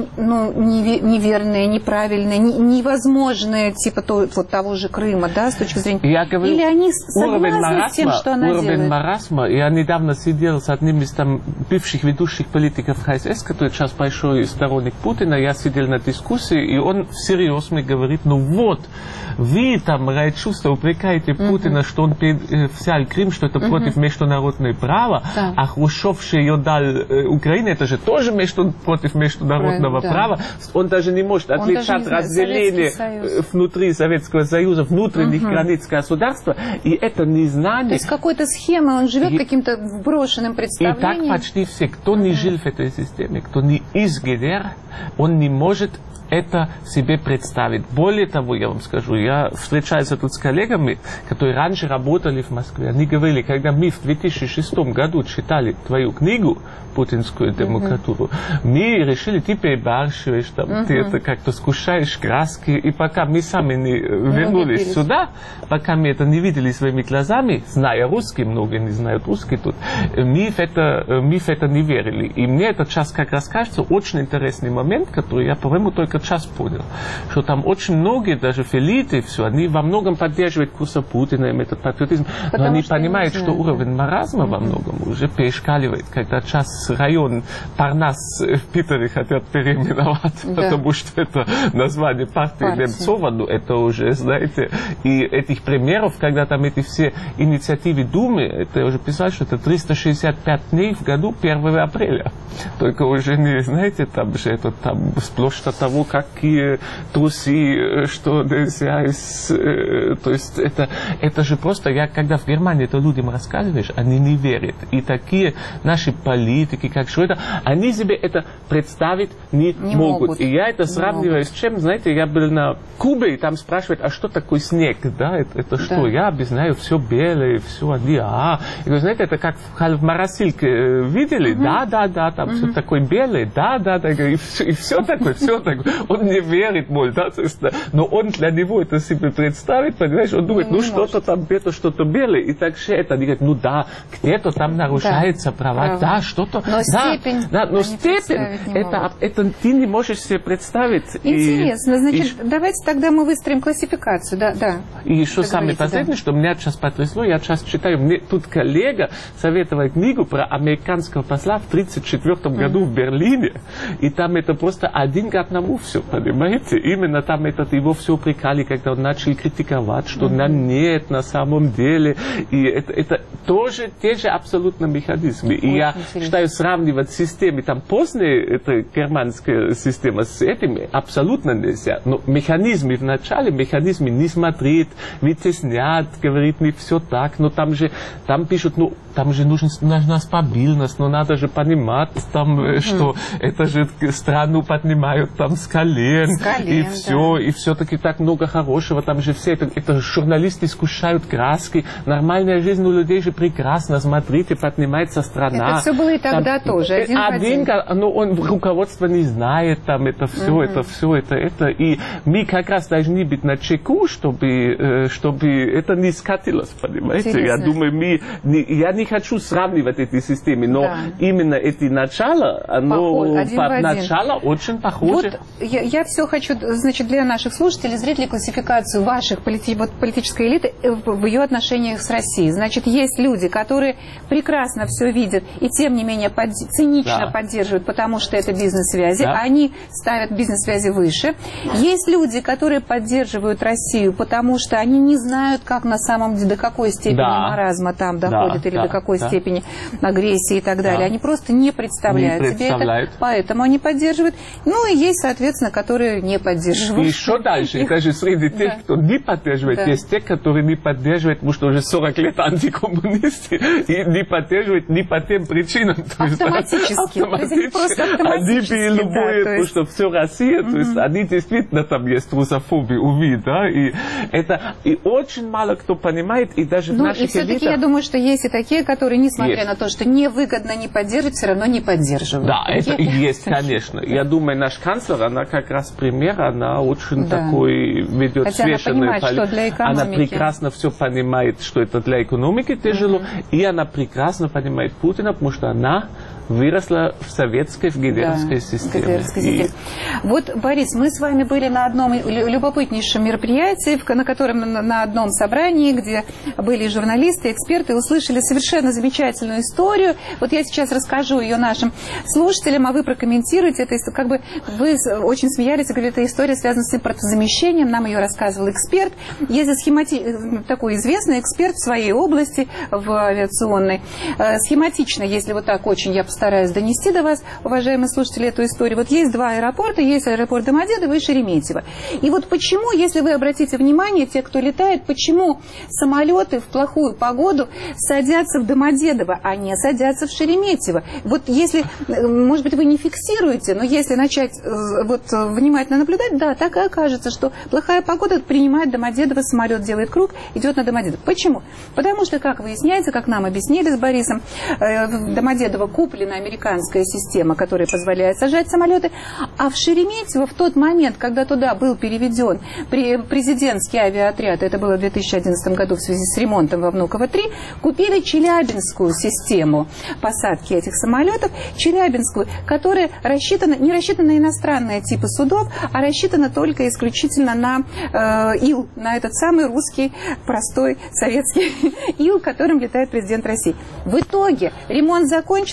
неверные, неправильные, невозможные, типа то, вот того же Крыма, да, с точки зрения... Я говорю, или они согласны с тем, что она уровень делает? маразма. Я недавно сидел с одним из там бывших ведущих политиков ХСС, который сейчас большой сторонник Путина. Я сидел на дискуссии, и он всерьез мне говорит, ну вот, вы там, райчувство, упрекаете Путина, uh-huh. что он взял Крым, что это uh-huh. против международного права, да. а Хрущев ее дал э, Украине, это же тоже между, против международного да. права. Он даже не может он отличать разделение внутри Советского Союза, внутренних uh-huh. границ государства, и это незнание. То есть какой-то схемы, он живет и, каким-то вброшенным представлением. И так почти все, кто uh-huh. не жил в этой системе, кто не из ГДР, он не может это себе представить. Более того, я вам скажу, я встречаюсь тут с коллегами, которые раньше работали в Москве. Они говорили, когда мы в две тысячи шестом году читали твою книгу «Путинскую демократуру», uh-huh. мы решили, ты перебарщиваешь, там, uh-huh. ты это как-то скушаешь краски, и пока мы сами не вернулись uh-huh. сюда, пока мы это не видели своими глазами, зная русский, многие не знают русский тут, мы в это, мы в это не верили. И мне это сейчас как раз кажется очень интересный момент, который я, по-моему, только сейчас понял, что там очень многие, даже в элите, все, они во многом поддерживают курса Путина, им этот патриотизм, но они понимают, что уровень маразма mm-hmm. во многом уже перешкаливает, когда сейчас район Парнас в Питере хотят переименовать, да. потому что это название партии, партии. Немцова, ну это уже, знаете, и этих примеров Перов, когда там эти все инициативы Думы, это я уже писал, что это триста шестьдесят пять дней в году первого апреля. Только уже не, знаете, там же это там сплошь от того, какие трусы, что нельзя, то есть это, это же просто, я когда в Германии это людям рассказываешь, они не верят. И такие наши политики, как Шрёдер, они себе это представить не, не могут. могут. И я это сравниваю с чем, знаете, я был на Кубе, и там спрашивают, а что такое снег, да, это, это что? Да. Я знаю, все белое, все они, а. Я говорю, знаете, это как в моросилке видели? Угу. Да, да, да, там угу. все такое белое, да, да, да, и все, и все такое, все такое. Он не верит, мол, да, то есть, но он для него это себе представит, понимаешь, он думает, ну что-то там где-то что-то белое, и так же это, они говорят, ну да, где-то там нарушается да. права, Право. да, что-то, но да, степень, да, но степень, это, это ты не можешь себе представить. Интересно, и, значит, и, давайте тогда мы выстроим классификацию, да, да. И еще самое последнее, да. что меня сейчас потрясло, я сейчас читаю, мне тут коллега советовал книгу про американского посла в тридцать четвёртом mm-hmm. году в Берлине, и там это просто один к одному все, понимаете? Именно там этот его все упрекали, когда он начал критиковать, что mm-hmm. на нет на самом деле, и это, это тоже те же абсолютно механизмы. И я интересно. считаю, сравнивать системы, там поздняя эта германская система с этими абсолютно нельзя, но механизмы в начале, механизмы не смотреть, вытеснять, говорит, не все так, но там же, там пишут, ну, там же нужен, нужна стабильность, но надо же понимать, там, mm-hmm. что это же страну поднимают там с колен, с колен и все, да. и все-таки так много хорошего, там же все, это, это журналисты искушают краски, нормальная жизнь у людей же прекрасна, смотрите, поднимается страна. Это все было и тогда там, тоже, один, один в один. Но он, руководство не знает, там, это все, mm-hmm. это все, это, это, и мы как раз должны быть на чеку, чтобы, чтобы это не скатилось, понимаете? Интересно. Я думаю, мы, не, я не хочу сравнивать эти системы, но да. именно эти начала, оно по, начало очень похоже. Вот я, я все хочу, значит, для наших слушателей, зрителей, классификацию ваших полити, вот, политической элиты в, в ее отношениях с Россией. Значит, есть люди, которые прекрасно все видят и тем не менее под, цинично да. поддерживают, потому что это бизнес-связи, да. они ставят бизнес-связи выше. Есть люди, которые поддерживают Россию, потому что они не знают, как на самом деле, до какой степени да. маразма там доходит да. или да. до какой да. степени агрессии и так далее. Да. Они просто не представляют не себе это, поэтому они поддерживают. Ну и есть, соответственно, которые не поддерживают. И еще дальше, даже среди тех, да. кто не поддерживает, да. есть те, которые не поддерживают, потому что уже сорок лет антикоммунисты, и не поддерживают не по тем причинам. Автоматически. Автоматически. Они бы любое, да, потому что все Россия, mm-hmm. то есть они действительно там есть русофобия, увидят, да, и это, и очень мало кто понимает, и даже ну, в наших и все-таки элитах... я думаю, что есть и такие, которые, несмотря есть. на то, что невыгодно не поддерживать, все равно не поддерживают. Да, это и есть, конечно. Я думаю, наш канцлер, она как раз пример, она очень да. такой ведет Хотя священную она понимает, что для экономики. Она прекрасно все понимает, что это для экономики тяжело, mm-hmm. и она прекрасно понимает Путина, потому что она выросла в советской, в гитлеровской да, системе. И... Вот, Борис, мы с вами были на одном любопытнейшем мероприятии, на котором на одном собрании, где были журналисты, эксперты, услышали совершенно замечательную историю. Вот я сейчас расскажу ее нашим слушателям, а вы прокомментируете это. Как бы вы очень смеялись и говорили, эта история связана с импортозамещением. Нам ее рассказывал эксперт. Есть схемати... такой известный эксперт в своей области, в авиационной. Схематично, если вот так очень я стараюсь донести до вас, уважаемые слушатели, эту историю. Вот есть два аэропорта, есть аэропорт Домодедово и Шереметьево. И вот почему, если вы обратите внимание, те, кто летает, почему самолеты в плохую погоду садятся в Домодедово, а не садятся в Шереметьево? Вот если, может быть, вы не фиксируете, но если начать вот внимательно наблюдать, да, так и окажется, что плохая погода принимает Домодедово, самолет делает круг, идет на Домодедово. Почему? Потому что, как выясняется, как нам объяснили с Борисом, в Домодедово куплена американская система, которая позволяет сажать самолеты, а в Шереметьево в тот момент, когда туда был переведен президентский авиаотряд, это было в две тысячи одиннадцатом году в связи с ремонтом во Внуково-три, купили челябинскую систему посадки этих самолетов, челябинскую, которая рассчитана, не рассчитана на иностранные типы судов, а рассчитана только исключительно на э, Ил, на этот самый русский, простой, советский Ил, которым летает президент России. В итоге ремонт закончился,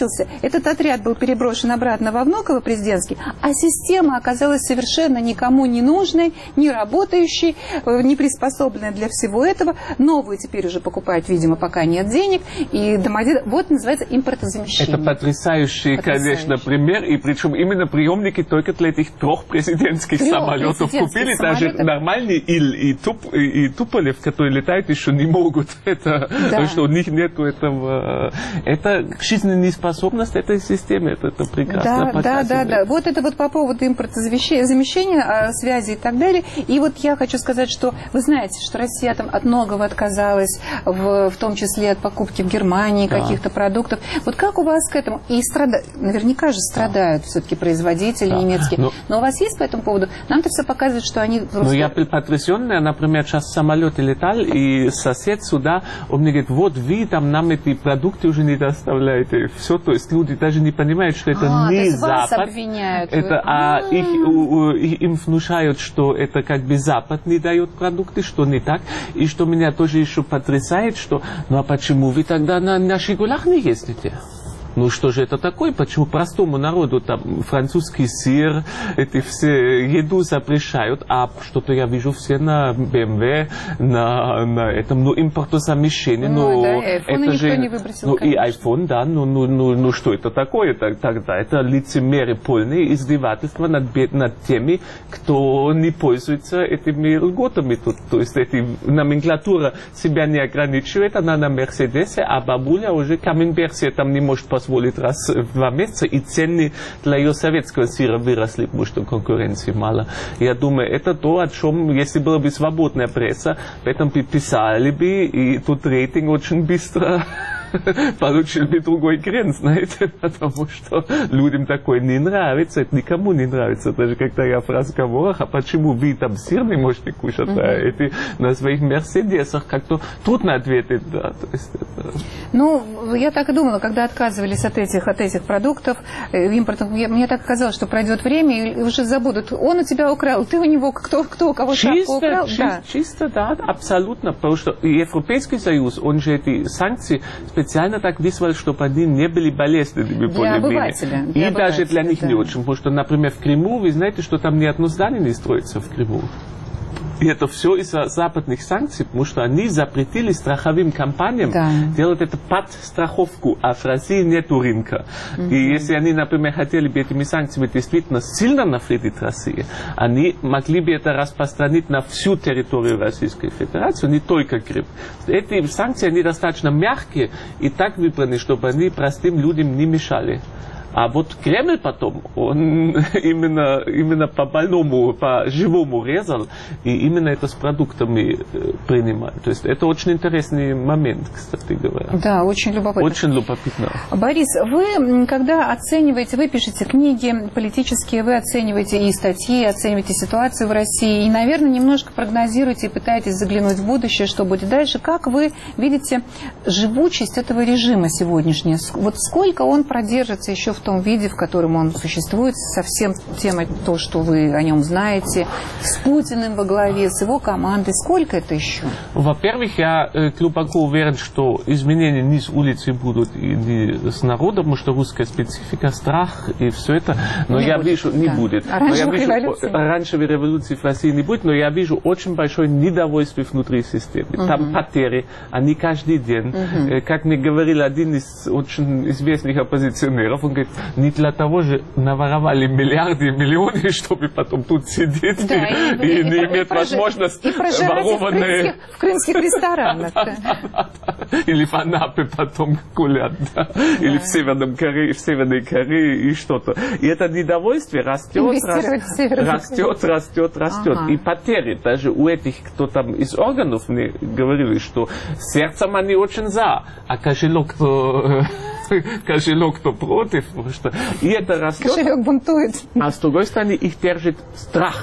этот отряд был переброшен обратно во Внуково, президентский, а система оказалась совершенно никому не нужной, не работающей, не приспособленной для всего этого. Новую теперь уже покупают, видимо, пока нет денег. И Домодедово, вот называется импортозамещение. Это потрясающий, потрясающий, конечно, пример. И причем именно приемники только для этих трех президентских трех самолетов купили. Самолетов. Даже нормальный Ил и, Туп, и Туполев, которые летают, еще не могут. Это, да. Что у них нет этого... Это жизненеспособность этой системы. Это, это прекрасно да, да, да, да. Вот это вот по поводу импортозамещения, связи и так далее. И вот я хочу сказать, что вы знаете, что Россия там от многого отказалась, в, в том числе от покупки в Германии да. каких-то продуктов. Вот как у вас к этому? И страда... наверняка же страдают да. все-таки производители да. немецкие. Но... Но у вас есть по этому поводу? Нам-то все показывает, что они... Ну, я потрясенная, например, сейчас в самолете летал, и сосед сюда, он мне говорит, вот вы там нам эти продукты уже не доставляете. Все, то есть люди даже не понимают, что это а, не то Запад. Вас обвиняют. Это, а А-а-а. их, у, их, им внушают, что это как бы Запад не дает продукты, что не так. И что меня тоже еще потрясает, что, ну а почему вы тогда на, на «Жигулях» не ездите? Ну что же это такое? Почему простому народу там французский сыр, эти все еду запрещают, а что-то я вижу все на бэ эм вэ, на, на этом, ну, импортозамещении. Ну, ну, да, и айфон это никто же, не выбросил, ну, конечно. и айфон, да, ну, ну, ну, ну что это такое тогда? Это лицемерие полное, издевательство над, над теми, кто не пользуется этими льготами. Тут, то есть эти, номенклатура себя не ограничивает, она на Мерседесе, а бабуля уже каменберг себе там не может позволить раз в два месяца, и цены для ее советского сыра выросли, потому что конкуренции мало. Я думаю, это то, о чем, если была бы свободная пресса, об этом бы писали бы, и тут рейтинг очень быстро получил бы другой крен, знаете, потому что людям такое не нравится, это никому не нравится, даже когда я в разговорах, а почему вы там сыр не можете кушать, mm-hmm. а эти на своих Мерседесах как-то трудно ответить, да, то есть это... Ну, я так и думала, когда отказывались от этих, от этих продуктов, импортных, мне так казалось, что пройдет время и уже забудут, он у тебя украл, ты у него, кто, кто у кого шапку украл. Чисто, да. чисто, да, абсолютно, потому что Европейский Союз, он же эти санкции специально так вызвал, чтобы они не были болезненными для обывателя. И для даже для них да. не очень. Потому что, например, в Крыму, вы знаете, что там ни одно здание не строится в Крыму. И это все из-за западных санкций, потому что они запретили страховым компаниям да. делать это под страховку, а в России нет рынка. Mm-hmm. И если они, например, хотели бы этими санкциями действительно сильно навредить России, они могли бы это распространить на всю территорию Российской Федерации, не только Крым. Эти санкции, они достаточно мягкие и так выбраны, чтобы они простым людям не мешали. А вот Кремль потом, он именно, именно по больному, по живому резал, и именно это с продуктами принимает. То есть это очень интересный момент, кстати говоря. Да, очень любопытно. Очень любопытно. Борис, вы, когда оцениваете, вы пишете книги политические, вы оцениваете и статьи, оцениваете ситуацию в России, и, наверное, немножко прогнозируете и пытаетесь заглянуть в будущее, что будет дальше. Как вы видите живучесть этого режима сегодняшнего? Вот сколько он продержится еще в том виде, в котором он существует, со всем тем, то, что вы о нем знаете, с Путиным во главе, с его командой, сколько это еще? Во-первых, я э, глубоко уверен, что изменения не с улицы будут и не с народом, потому что русская специфика, страх и все это, но не я будет, вижу, не да. будет. Оранжевой революции. Оранжевой революции в России не будет, но я вижу очень большое недовольство внутри системы. Uh-huh. Там потери, они каждый день. Uh-huh. Э, как мне говорил один из очень известных оппозиционеров, он говорит, не для того же наворовали миллиарды и миллионы, чтобы потом тут сидеть да, и, и, и не и, иметь и возможность ворованные... В крымских ресторанах. Или в Анапе потом гулять. Или в Северной Корее, в Северной Корее и что-то. И это недовольствие растет, растет, растет, растет. И потери даже у этих, кто там из органов мне говорили, что сердцем они очень за, а кошелек кто... кошелек кто против, потому что и это растет. Кошелек бунтует. А с другой стороны их держит страх.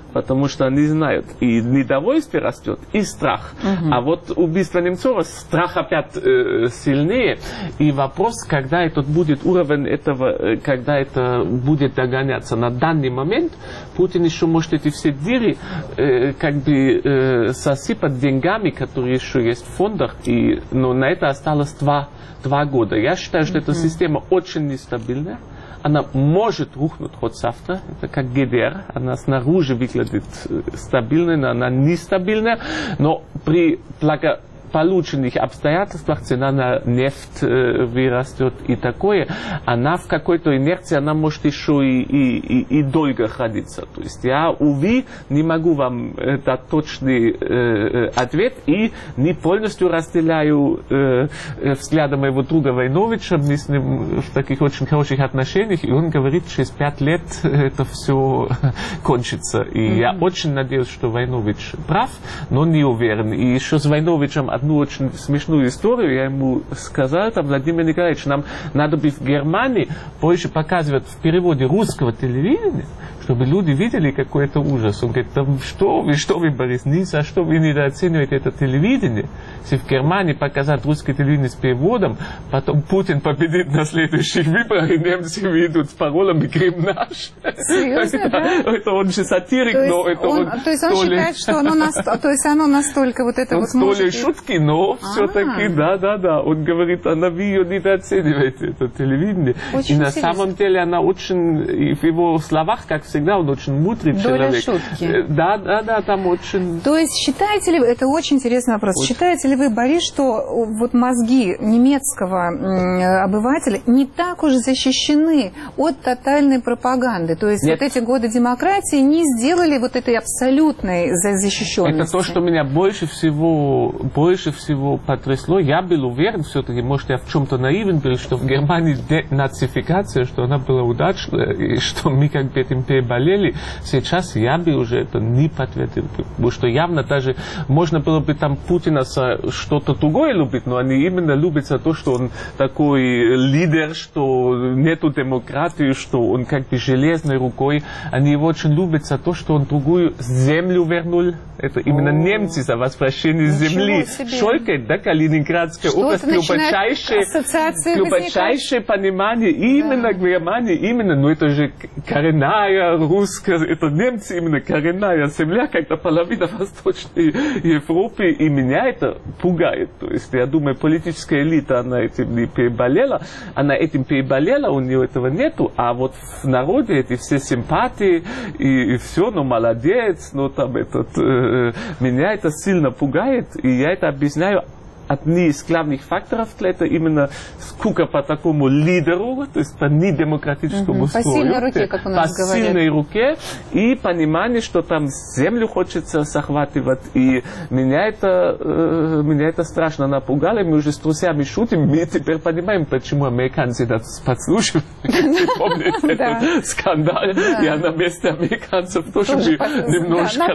потому что они знают, и недовольство растет, и страх. Uh-huh. А вот убийство Немцова, страх опять э, сильнее, и вопрос, когда этот будет уровень этого, когда это будет догоняться. На данный момент Путин еще может эти все двери э, как бы э, сосыпать деньгами, которые еще есть в фондах, и, но на это осталось два, два года. Я считаю, что uh-huh. эта система очень нестабильная. Она может рухнуть хоть завтра, это как ГДР, она снаружи выглядит стабильной, но она нестабильная, но при благополучных обстоятельствах цена на нефть э, вырастет и такое, она в какой-то инерции, она может еще и, и, и, и долго храниться. То есть я, увы, не могу вам дать точный э, ответ и не полностью разделяю э, взгляды моего друга Войновича, мы с ним в таких очень хороших отношениях, и он говорит, через пять лет это все кончится. И mm-hmm. я очень надеюсь, что Войнович прав, но не уверен. И еще с Войновичем одну очень смешную историю. Я ему сказал, там, Владимир Николаевич, нам надо бы в Германии больше показывать в переводе русского телевидения, чтобы люди видели, какой это ужас. Он говорит, да что вы, что вы, Борис, ни за что вы недооцениваете это телевидение. Если в Германии показать русское телевидение с переводом, потом Путин победит на следующих выборах, и немцы выйдут с паролями «Крым наш». Серьезно, да? Это он же сатирик, но это он... То есть он считает, что оно настолько вот это вот может... То ли шутки, но все-таки, да-да-да. Он говорит, она вы ее недооцениваете, это телевидение. И на самом деле она очень, в его словах, как всегда, всегда он очень мудрый человек. Доля шутки. Да, да, да, там очень... То есть считаете ли вы, это очень интересный вопрос, очень. Считаете ли вы, Борис, что вот мозги немецкого обывателя не так уж защищены от тотальной пропаганды? То есть Нет. вот эти годы демократии не сделали вот этой абсолютной защищенности? Это то, что меня больше всего, больше всего потрясло. Я был уверен все-таки, может, я в чем-то наивен был, что в Германии денацификация, что она была удачная, и что мы как бы этим болели. Сейчас я бы уже это не подтвердил. Потому что явно даже можно было бы там Путина за что-то другое любить, но они именно любят за то, что он такой лидер, что нету демократии, что он как бы железной рукой. Они его очень любят за то, что он другую землю вернул. Это именно О, немцы за возвращение земли. Шойка, да, Калининградская область, глубочайшее, глубочайшее понимание именно да. Германии, именно, ну это же коренная русская, это немцы именно коренная земля, когда половина Восточной Европы, и меня это пугает. То есть, я думаю, политическая элита, она этим не переболела, она этим переболела, у нее этого нету, а вот в народе эти все симпатии и, и все, ну молодец, ну там этот, э, меня это сильно пугает, и я это объясняю. Одни из главных факторов это именно скука по такому лидеру, то есть по недемократическому mm-hmm. строю. По сильной руке, как у нас по говорят. По сильной руке, и понимание, что там землю хочется захватывать. И меня это, э, меня это страшно напугало. Мы уже с друзьями шутим, мы теперь понимаем, почему американцы нас подслушивают. Помните этот скандал? Я на месте американцев тоже немножко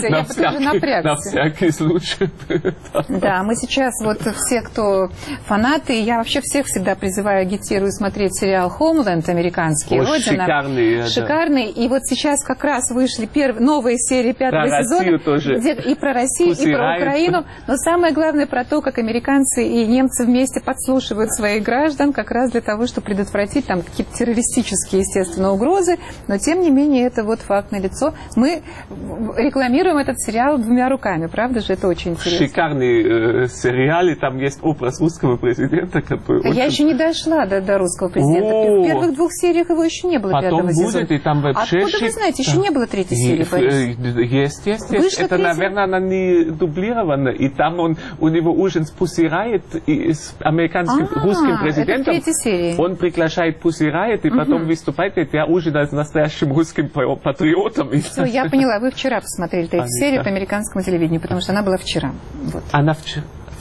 на всякий случай. Да, мы сейчас вот все, кто фанаты, я вообще всех всегда призываю, агитирую смотреть сериал «Homeland» американский, Ой, «Родина». Шикарный. Шикарный. Да. И вот сейчас как раз вышли перв... новые серии пятого про сезона. Тоже. Где и про Россию, Пусть и про играет. Украину. Но самое главное про то, как американцы и немцы вместе подслушивают своих граждан, как раз для того, чтобы предотвратить там какие-то террористические, естественно, угрозы. Но, тем не менее, это вот факт налицо. Мы рекламируем этот сериал двумя руками, правда же? Это очень интересно. Шикарный э, сериал. Там есть образ русского президента, который... А очень... Я еще не дошла до, до русского президента. О, в первых двух сериях его еще не было. Потом будет, и там вообще... Откуда вы знаете? Еще не было третьей серии, Борис? Есть, есть, есть. Это, третья? Наверное, она не дублирована. И там он, у него ужин с Pussy Riot, и с американским а, русским президентом. Это в третьей серии. Он приглашает Pussy Riot, и потом угу. выступает, и я ужинаю с настоящим русским патриотом. Все, я поняла. Вы вчера посмотрели третью серию по американскому телевидению, потому что она была вчера. Вот. Она вчера.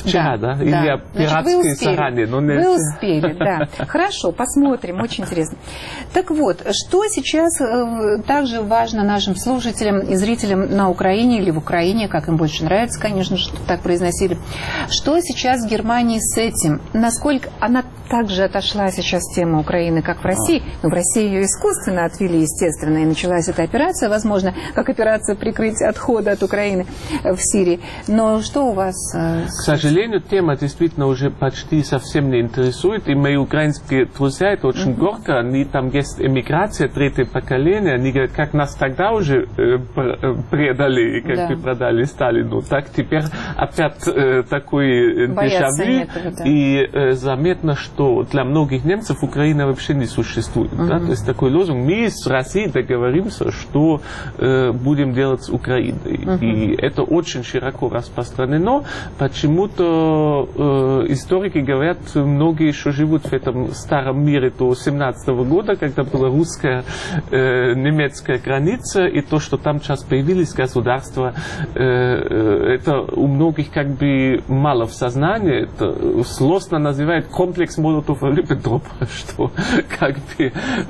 вчера, да? да? Или да. пиратские сарани. Но не... Вы успели, да. Хорошо, посмотрим, очень интересно. Так вот, что сейчас также важно нашим слушателям и зрителям на Украине или в Украине, как им больше нравится, конечно, что так произносили. Что сейчас в Германии с этим? Насколько она также отошла сейчас тема Украины, как в России? Но в России ее искусственно отвели, естественно, и началась эта операция, возможно, как операция прикрытия отхода от Украины в Сирии. Но что у вас? К сожалению, тема действительно уже почти совсем не интересует. И мои украинские друзья, это очень uh-huh. горько. Они, там есть эмиграция, третье поколение. Они говорят, как нас тогда уже э, предали и как да. бы продали Сталину, так теперь опять э, такой дежавю. Да. И э, заметно, что для многих немцев Украина вообще не существует. Uh-huh. Да? То есть такой лозунг: мы с Россией договоримся, что э, будем делать с Украиной. Uh-huh. И это очень широко распространено. Почему-то э, историки говорят, многие еще живут в этом старом мире до семнадцатого года, когда была русская, э, немецкая граница, и то, что там сейчас появились государства, э, э, это у многих как бы мало в сознании. Это злостно называют комплекс Молотова-Риббентропа, что как бы э,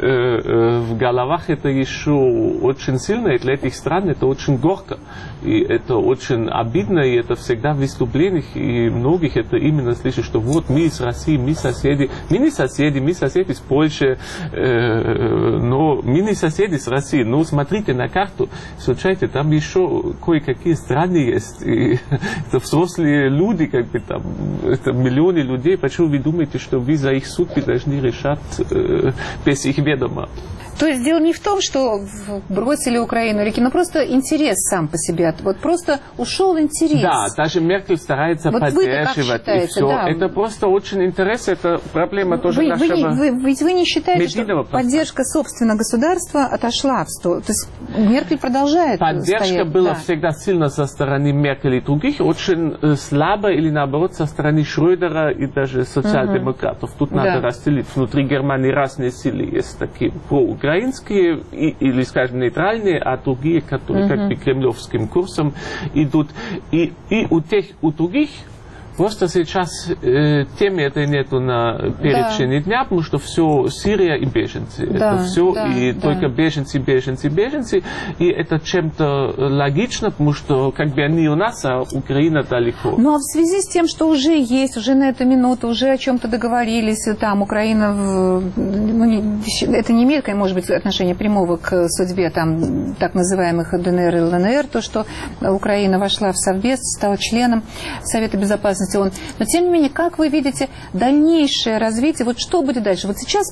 э, в головах это еще очень сильно, и для этих стран это очень горько, и это очень обидно, и это всегда в выступлениях, и многих это именно слышат, что вот мы с Россией, мы соседи, мы не соседи, мы соседи с Польшей, э, но мы не соседи с Россией, но смотрите на карту, слушайте, там еще кое-какие страны есть, и это взрослые люди, как бы там, это миллионы людей, почему вы думаете, что вы за их судьбы должны решать э, без их ведома? То есть дело не в том, что бросили Украину или но просто интерес сам по себе. Вот просто ушел интерес. Да, даже Меркель старается вот поддерживать и все. Да. Это просто очень интерес, это проблема тоже вы, нашего вы, вы, Ведь вы не считаете, что поддержка собственного государства отошла в сторону? То есть Меркель продолжает Поддержка стоять, была да. всегда сильно со стороны Меркель и других, очень э, слабо или наоборот со стороны Шрёдера и даже социал-демократов. Угу. Тут да. надо разделить. Внутри Германии разные силы есть такие проукраинские и, или, скажем, нейтральные, а другие, которые угу. как бы кремлевским курсом идут. И, и у тех, у других просто сейчас э, темы этой нету на перечне да. дня, потому что все Сирия и беженцы. Да, это все да, и да. только беженцы, беженцы, беженцы. И это чем-то логично, потому что как бы они у нас, а Украина далеко. Ну а в связи с тем, что уже есть, уже на эту минуту, уже о чем-то договорились, там Украина, ну, не, это не имеет, может быть, отношения прямого к судьбе там так называемых ДНР и ЛНР, то, что Украина вошла в Совбез, стала членом Совета Безопасности. Он. Но, тем не менее, как вы видите дальнейшее развитие? Вот что будет дальше? Вот сейчас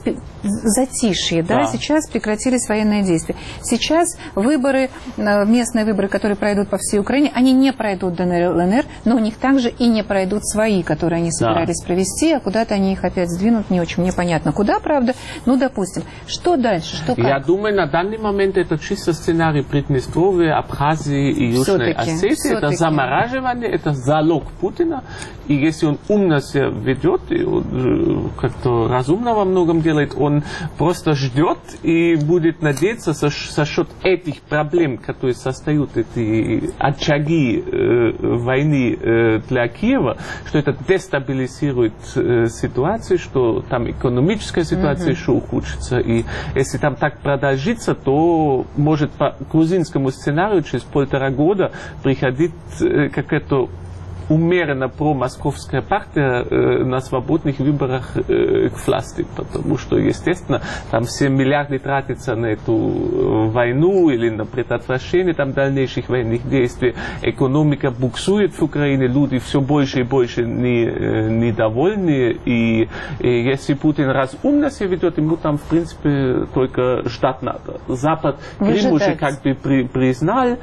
затишье, да? Да. Сейчас прекратились военные действия. Сейчас выборы, местные выборы, которые пройдут по всей Украине, они не пройдут ДНР, ЛНР, но у них также и не пройдут свои, которые они собирались да. провести, а куда-то они их опять сдвинут, не очень мне понятно. Куда, правда? Ну, допустим. Что дальше? Что как? Я думаю, на данный момент это чисто сценарий Приднестровья, Абхазии и Южной Осетии. Это замораживание, это залог Путина. И если он умно себя ведет, и он как-то разумно во многом делает, он просто ждет и будет надеяться за, за счет этих проблем, которые создают эти очаги э, войны э, для Киева, что это дестабилизирует э, ситуацию, что там экономическая ситуация mm-hmm. еще ухудшится. И если там так продолжится, то может по грузинскому сценарию через полтора года приходить э, какая-то умеренно промосковская партия э, на свободных выборах э, к власти, потому что, естественно, там все миллиарды тратятся на эту э, войну или на предотвращение там дальнейших военных действий. Экономика буксует в Украине, люди все больше и больше не, э, недовольны, и, и если Путин раз умно себя ведет, ему там, в принципе, только ждать надо. Запад Крым уже как бы при, признал,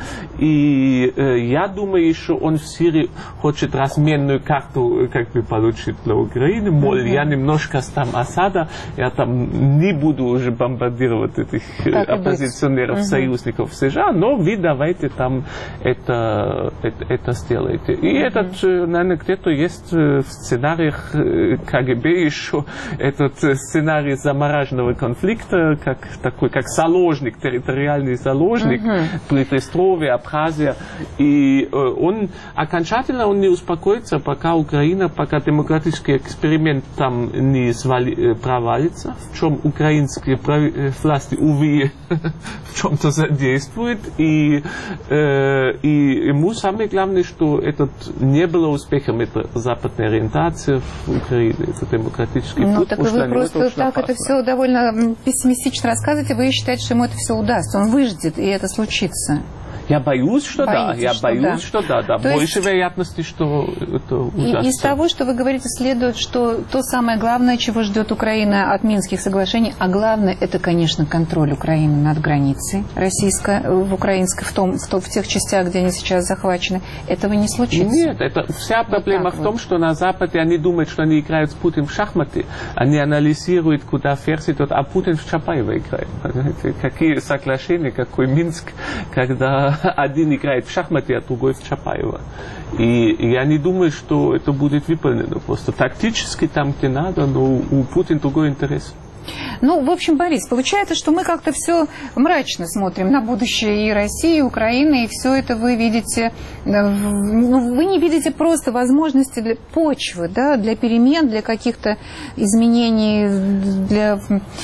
и э, я думаю, еще он в Сирии хочет разменную карту как бы получить для Украины. Мол, mm-hmm. я немножко там Асада, я там не буду уже бомбардировать этих так оппозиционеров, mm-hmm. союзников США, но вы давайте там это, это, это сделайте. И mm-hmm. этот, наверное, где-то есть в сценариях КГБ еще этот сценарий замороженного конфликта, как такой, как заложник, территориальный заложник, mm-hmm. Приднестровье, Абхазия. И он окончательно он он не успокоится, пока Украина, пока демократический эксперимент там не свали, провалится, в чем украинские прави, власти, увы, в чем-то задействуют. И, э, и ему самое главное, что этот не было успехом, это западная ориентация в Украине, это демократический ну, путь. Так вы просто так опасно. Это все довольно пессимистично рассказываете, вы считаете, что ему это все удастся, он выждет, и это случится. Я боюсь, что Боитесь, да. Я что боюсь, да. что да. да. Больше есть, вероятности, что это удастся. Из того, что вы говорите, следует, что то самое главное, чего ждет Украина от Минских соглашений, а главное, это, конечно, контроль Украины над границей российской, в украинской, в, том, в, том, в тех частях, где они сейчас захвачены. Этого не случится. Нет, это вся проблема вот в том, вот. что на Западе они думают, что они играют с Путиным в шахматы. Они анализируют, куда ферзь идет, а Путин в Чапаева играет. Какие соглашения, какой Минск, когда один играет в шахматы, а другой в Чапаева. И я не думаю, что это будет выполнено. Просто тактически там, где надо, но у Путина другой интерес. Ну, в общем, Борис, получается, что мы как-то все мрачно смотрим на будущее и России, и Украины, и все это вы видите, ну, вы не видите просто возможности для почвы, да, для перемен, для каких-то изменений, для...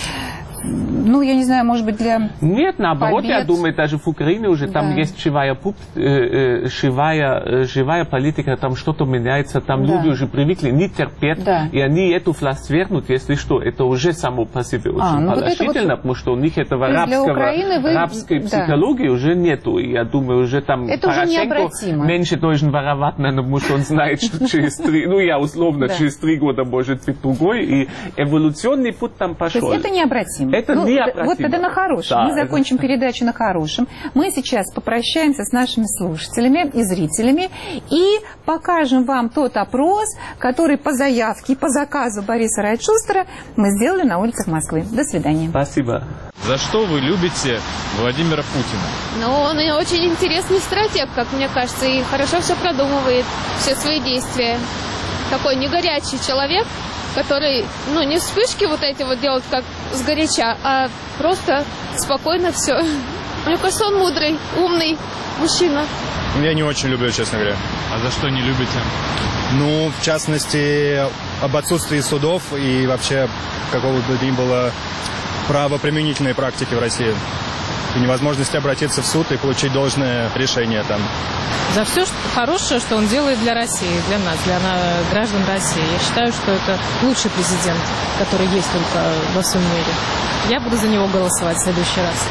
Ну, я не знаю, может быть, для Нет, наоборот, побед. Я думаю, даже в Украине уже там да. есть живая, э, живая, живая политика, там что-то меняется, там да. люди уже привыкли, не терпеть, да. и они эту власть вернут, если что, это уже само по себе очень а, ну положительно, вот потому что у них этого рабского, вы... рабской да. психологии уже нету, и я думаю, уже там это Порошенко уже меньше должен воровать, наверное, потому что он знает, что через три, ну, я условно, через три года может быть другой, и эволюционный путь там пошел. То есть это необратимо. Это ну, необратимо. Вот тогда на хорошем. Да, мы закончим это... передачу на хорошем. Мы сейчас попрощаемся с нашими слушателями и зрителями и покажем вам тот опрос, который по заявке, по заказу Бориса Райт-Шустера мы сделали на улицах Москвы. До свидания. Спасибо. За что вы любите Владимира Путина? Ну, он очень интересный стратег, как мне кажется, и хорошо все продумывает, все свои действия. Такой не горячий человек, который, ну, не вспышки вот эти вот делает, как сгоряча, а просто спокойно все. Мне кажется, он мудрый, умный мужчина. Я не очень люблю, честно говоря. А за что не любите? Ну, в частности, об отсутствии судов и вообще какого бы ни было правоприменительной практики в России. И невозможности обратиться в суд и получить должное решение там. За все хорошее, что он делает для России, для нас, для граждан России. Я считаю, что это лучший президент, который есть только во всем мире. Я буду за него голосовать в следующий раз.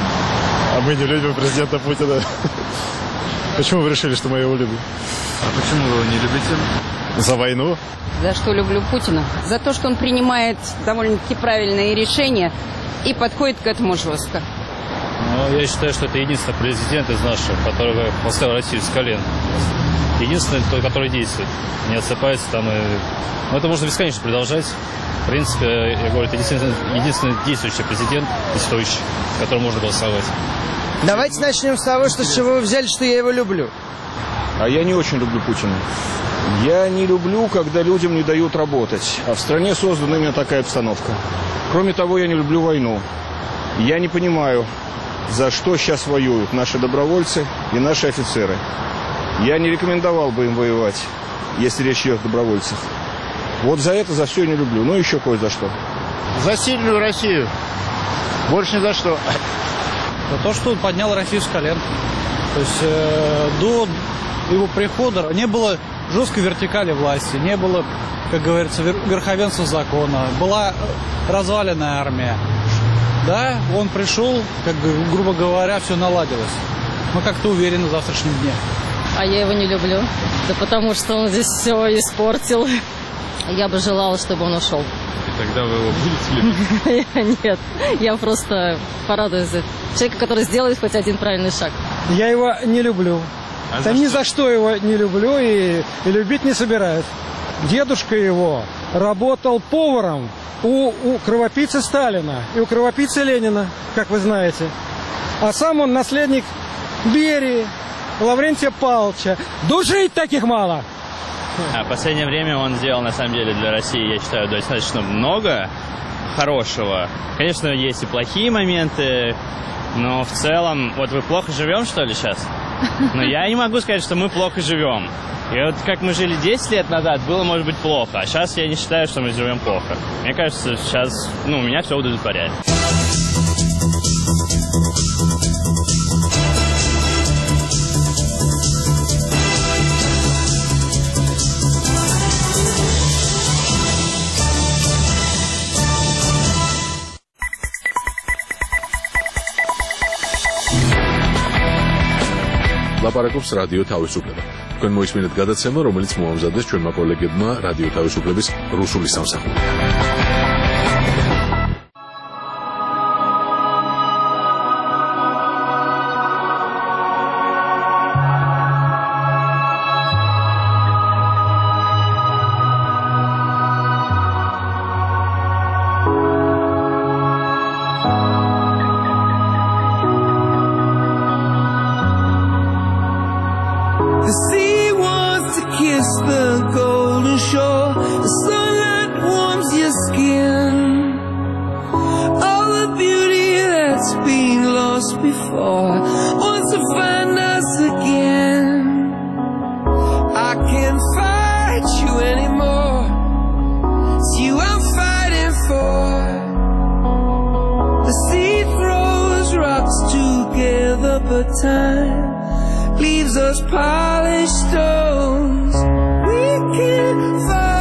А мы не любим президента Путина. Почему вы решили, что мы его любим? А почему вы его не любите? За войну. За что люблю Путина? За то, что он принимает довольно-таки правильные решения и подходит к этому жестко. Ну, я считаю, что это единственный президент из наших, который поставил Россию с колен. Единственный, тот, который действует. Не отсыпается там. И... Но это можно бесконечно продолжать. В принципе, я говорю, это единственный, единственный действующий президент, действующий, которому можно голосовать. Давайте начнем с того, что с чего вы взяли, что я его люблю. А я не очень люблю Путина. Я не люблю, когда людям не дают работать. А в стране создана именно такая обстановка. Кроме того, я не люблю войну. Я не понимаю, за что сейчас воюют наши добровольцы и наши офицеры. Я не рекомендовал бы им воевать, если речь идет о добровольцах. Вот за это, за все я не люблю. Ну, еще кое-за что. За сильную Россию. Больше ни за что. За то, что он поднял Россию с колен. То есть э, до его прихода не было жесткой вертикали власти, не было, как говорится, верховенства закона. Была разваленная армия. Да, он пришел, как бы, грубо говоря, все наладилось. Мы как-то уверены в завтрашнем дне. А я его не люблю. Да потому что он здесь все испортил. Я бы желала, чтобы он ушел. И тогда вы его будете любить? Нет, я просто порадуюсь за человека, который сделает хоть один правильный шаг. Я его не люблю. А да ни за что его не люблю и, и любить не собираюсь. Дедушка его работал поваром у, у кровопийцы Сталина и у кровопийцы Ленина, как вы знаете. А сам он наследник Берии, Лаврентия Павловича. Душить таких мало. А в последнее время он сделал, на самом деле, для России, я считаю, достаточно много хорошего. Конечно, есть и плохие моменты, но в целом... Вот вы плохо живем, что ли, сейчас? Но я не могу сказать, что мы плохо живем. И вот как мы жили десять лет назад, было, может быть, плохо. А сейчас я не считаю, что мы живем плохо. Мне кажется, сейчас, ну, у меня все удовлетворяет. ლაპარაკობს რადიო თავისუფლება. თქვენ მოისმინეთ გადაცემა, რომელიც მოამზადეს ჩვენმა კოლეგებმა რადიო თავისუფლების რუსული სამსახურიდან. The sea wants to kiss the golden shore. The sunlight warms your skin. All the beauty that's been lost before wants to find us again. I can't fight you anymore. It's you I'm fighting for. The sea throws rocks together, but time leaves us polished stones. We can fight.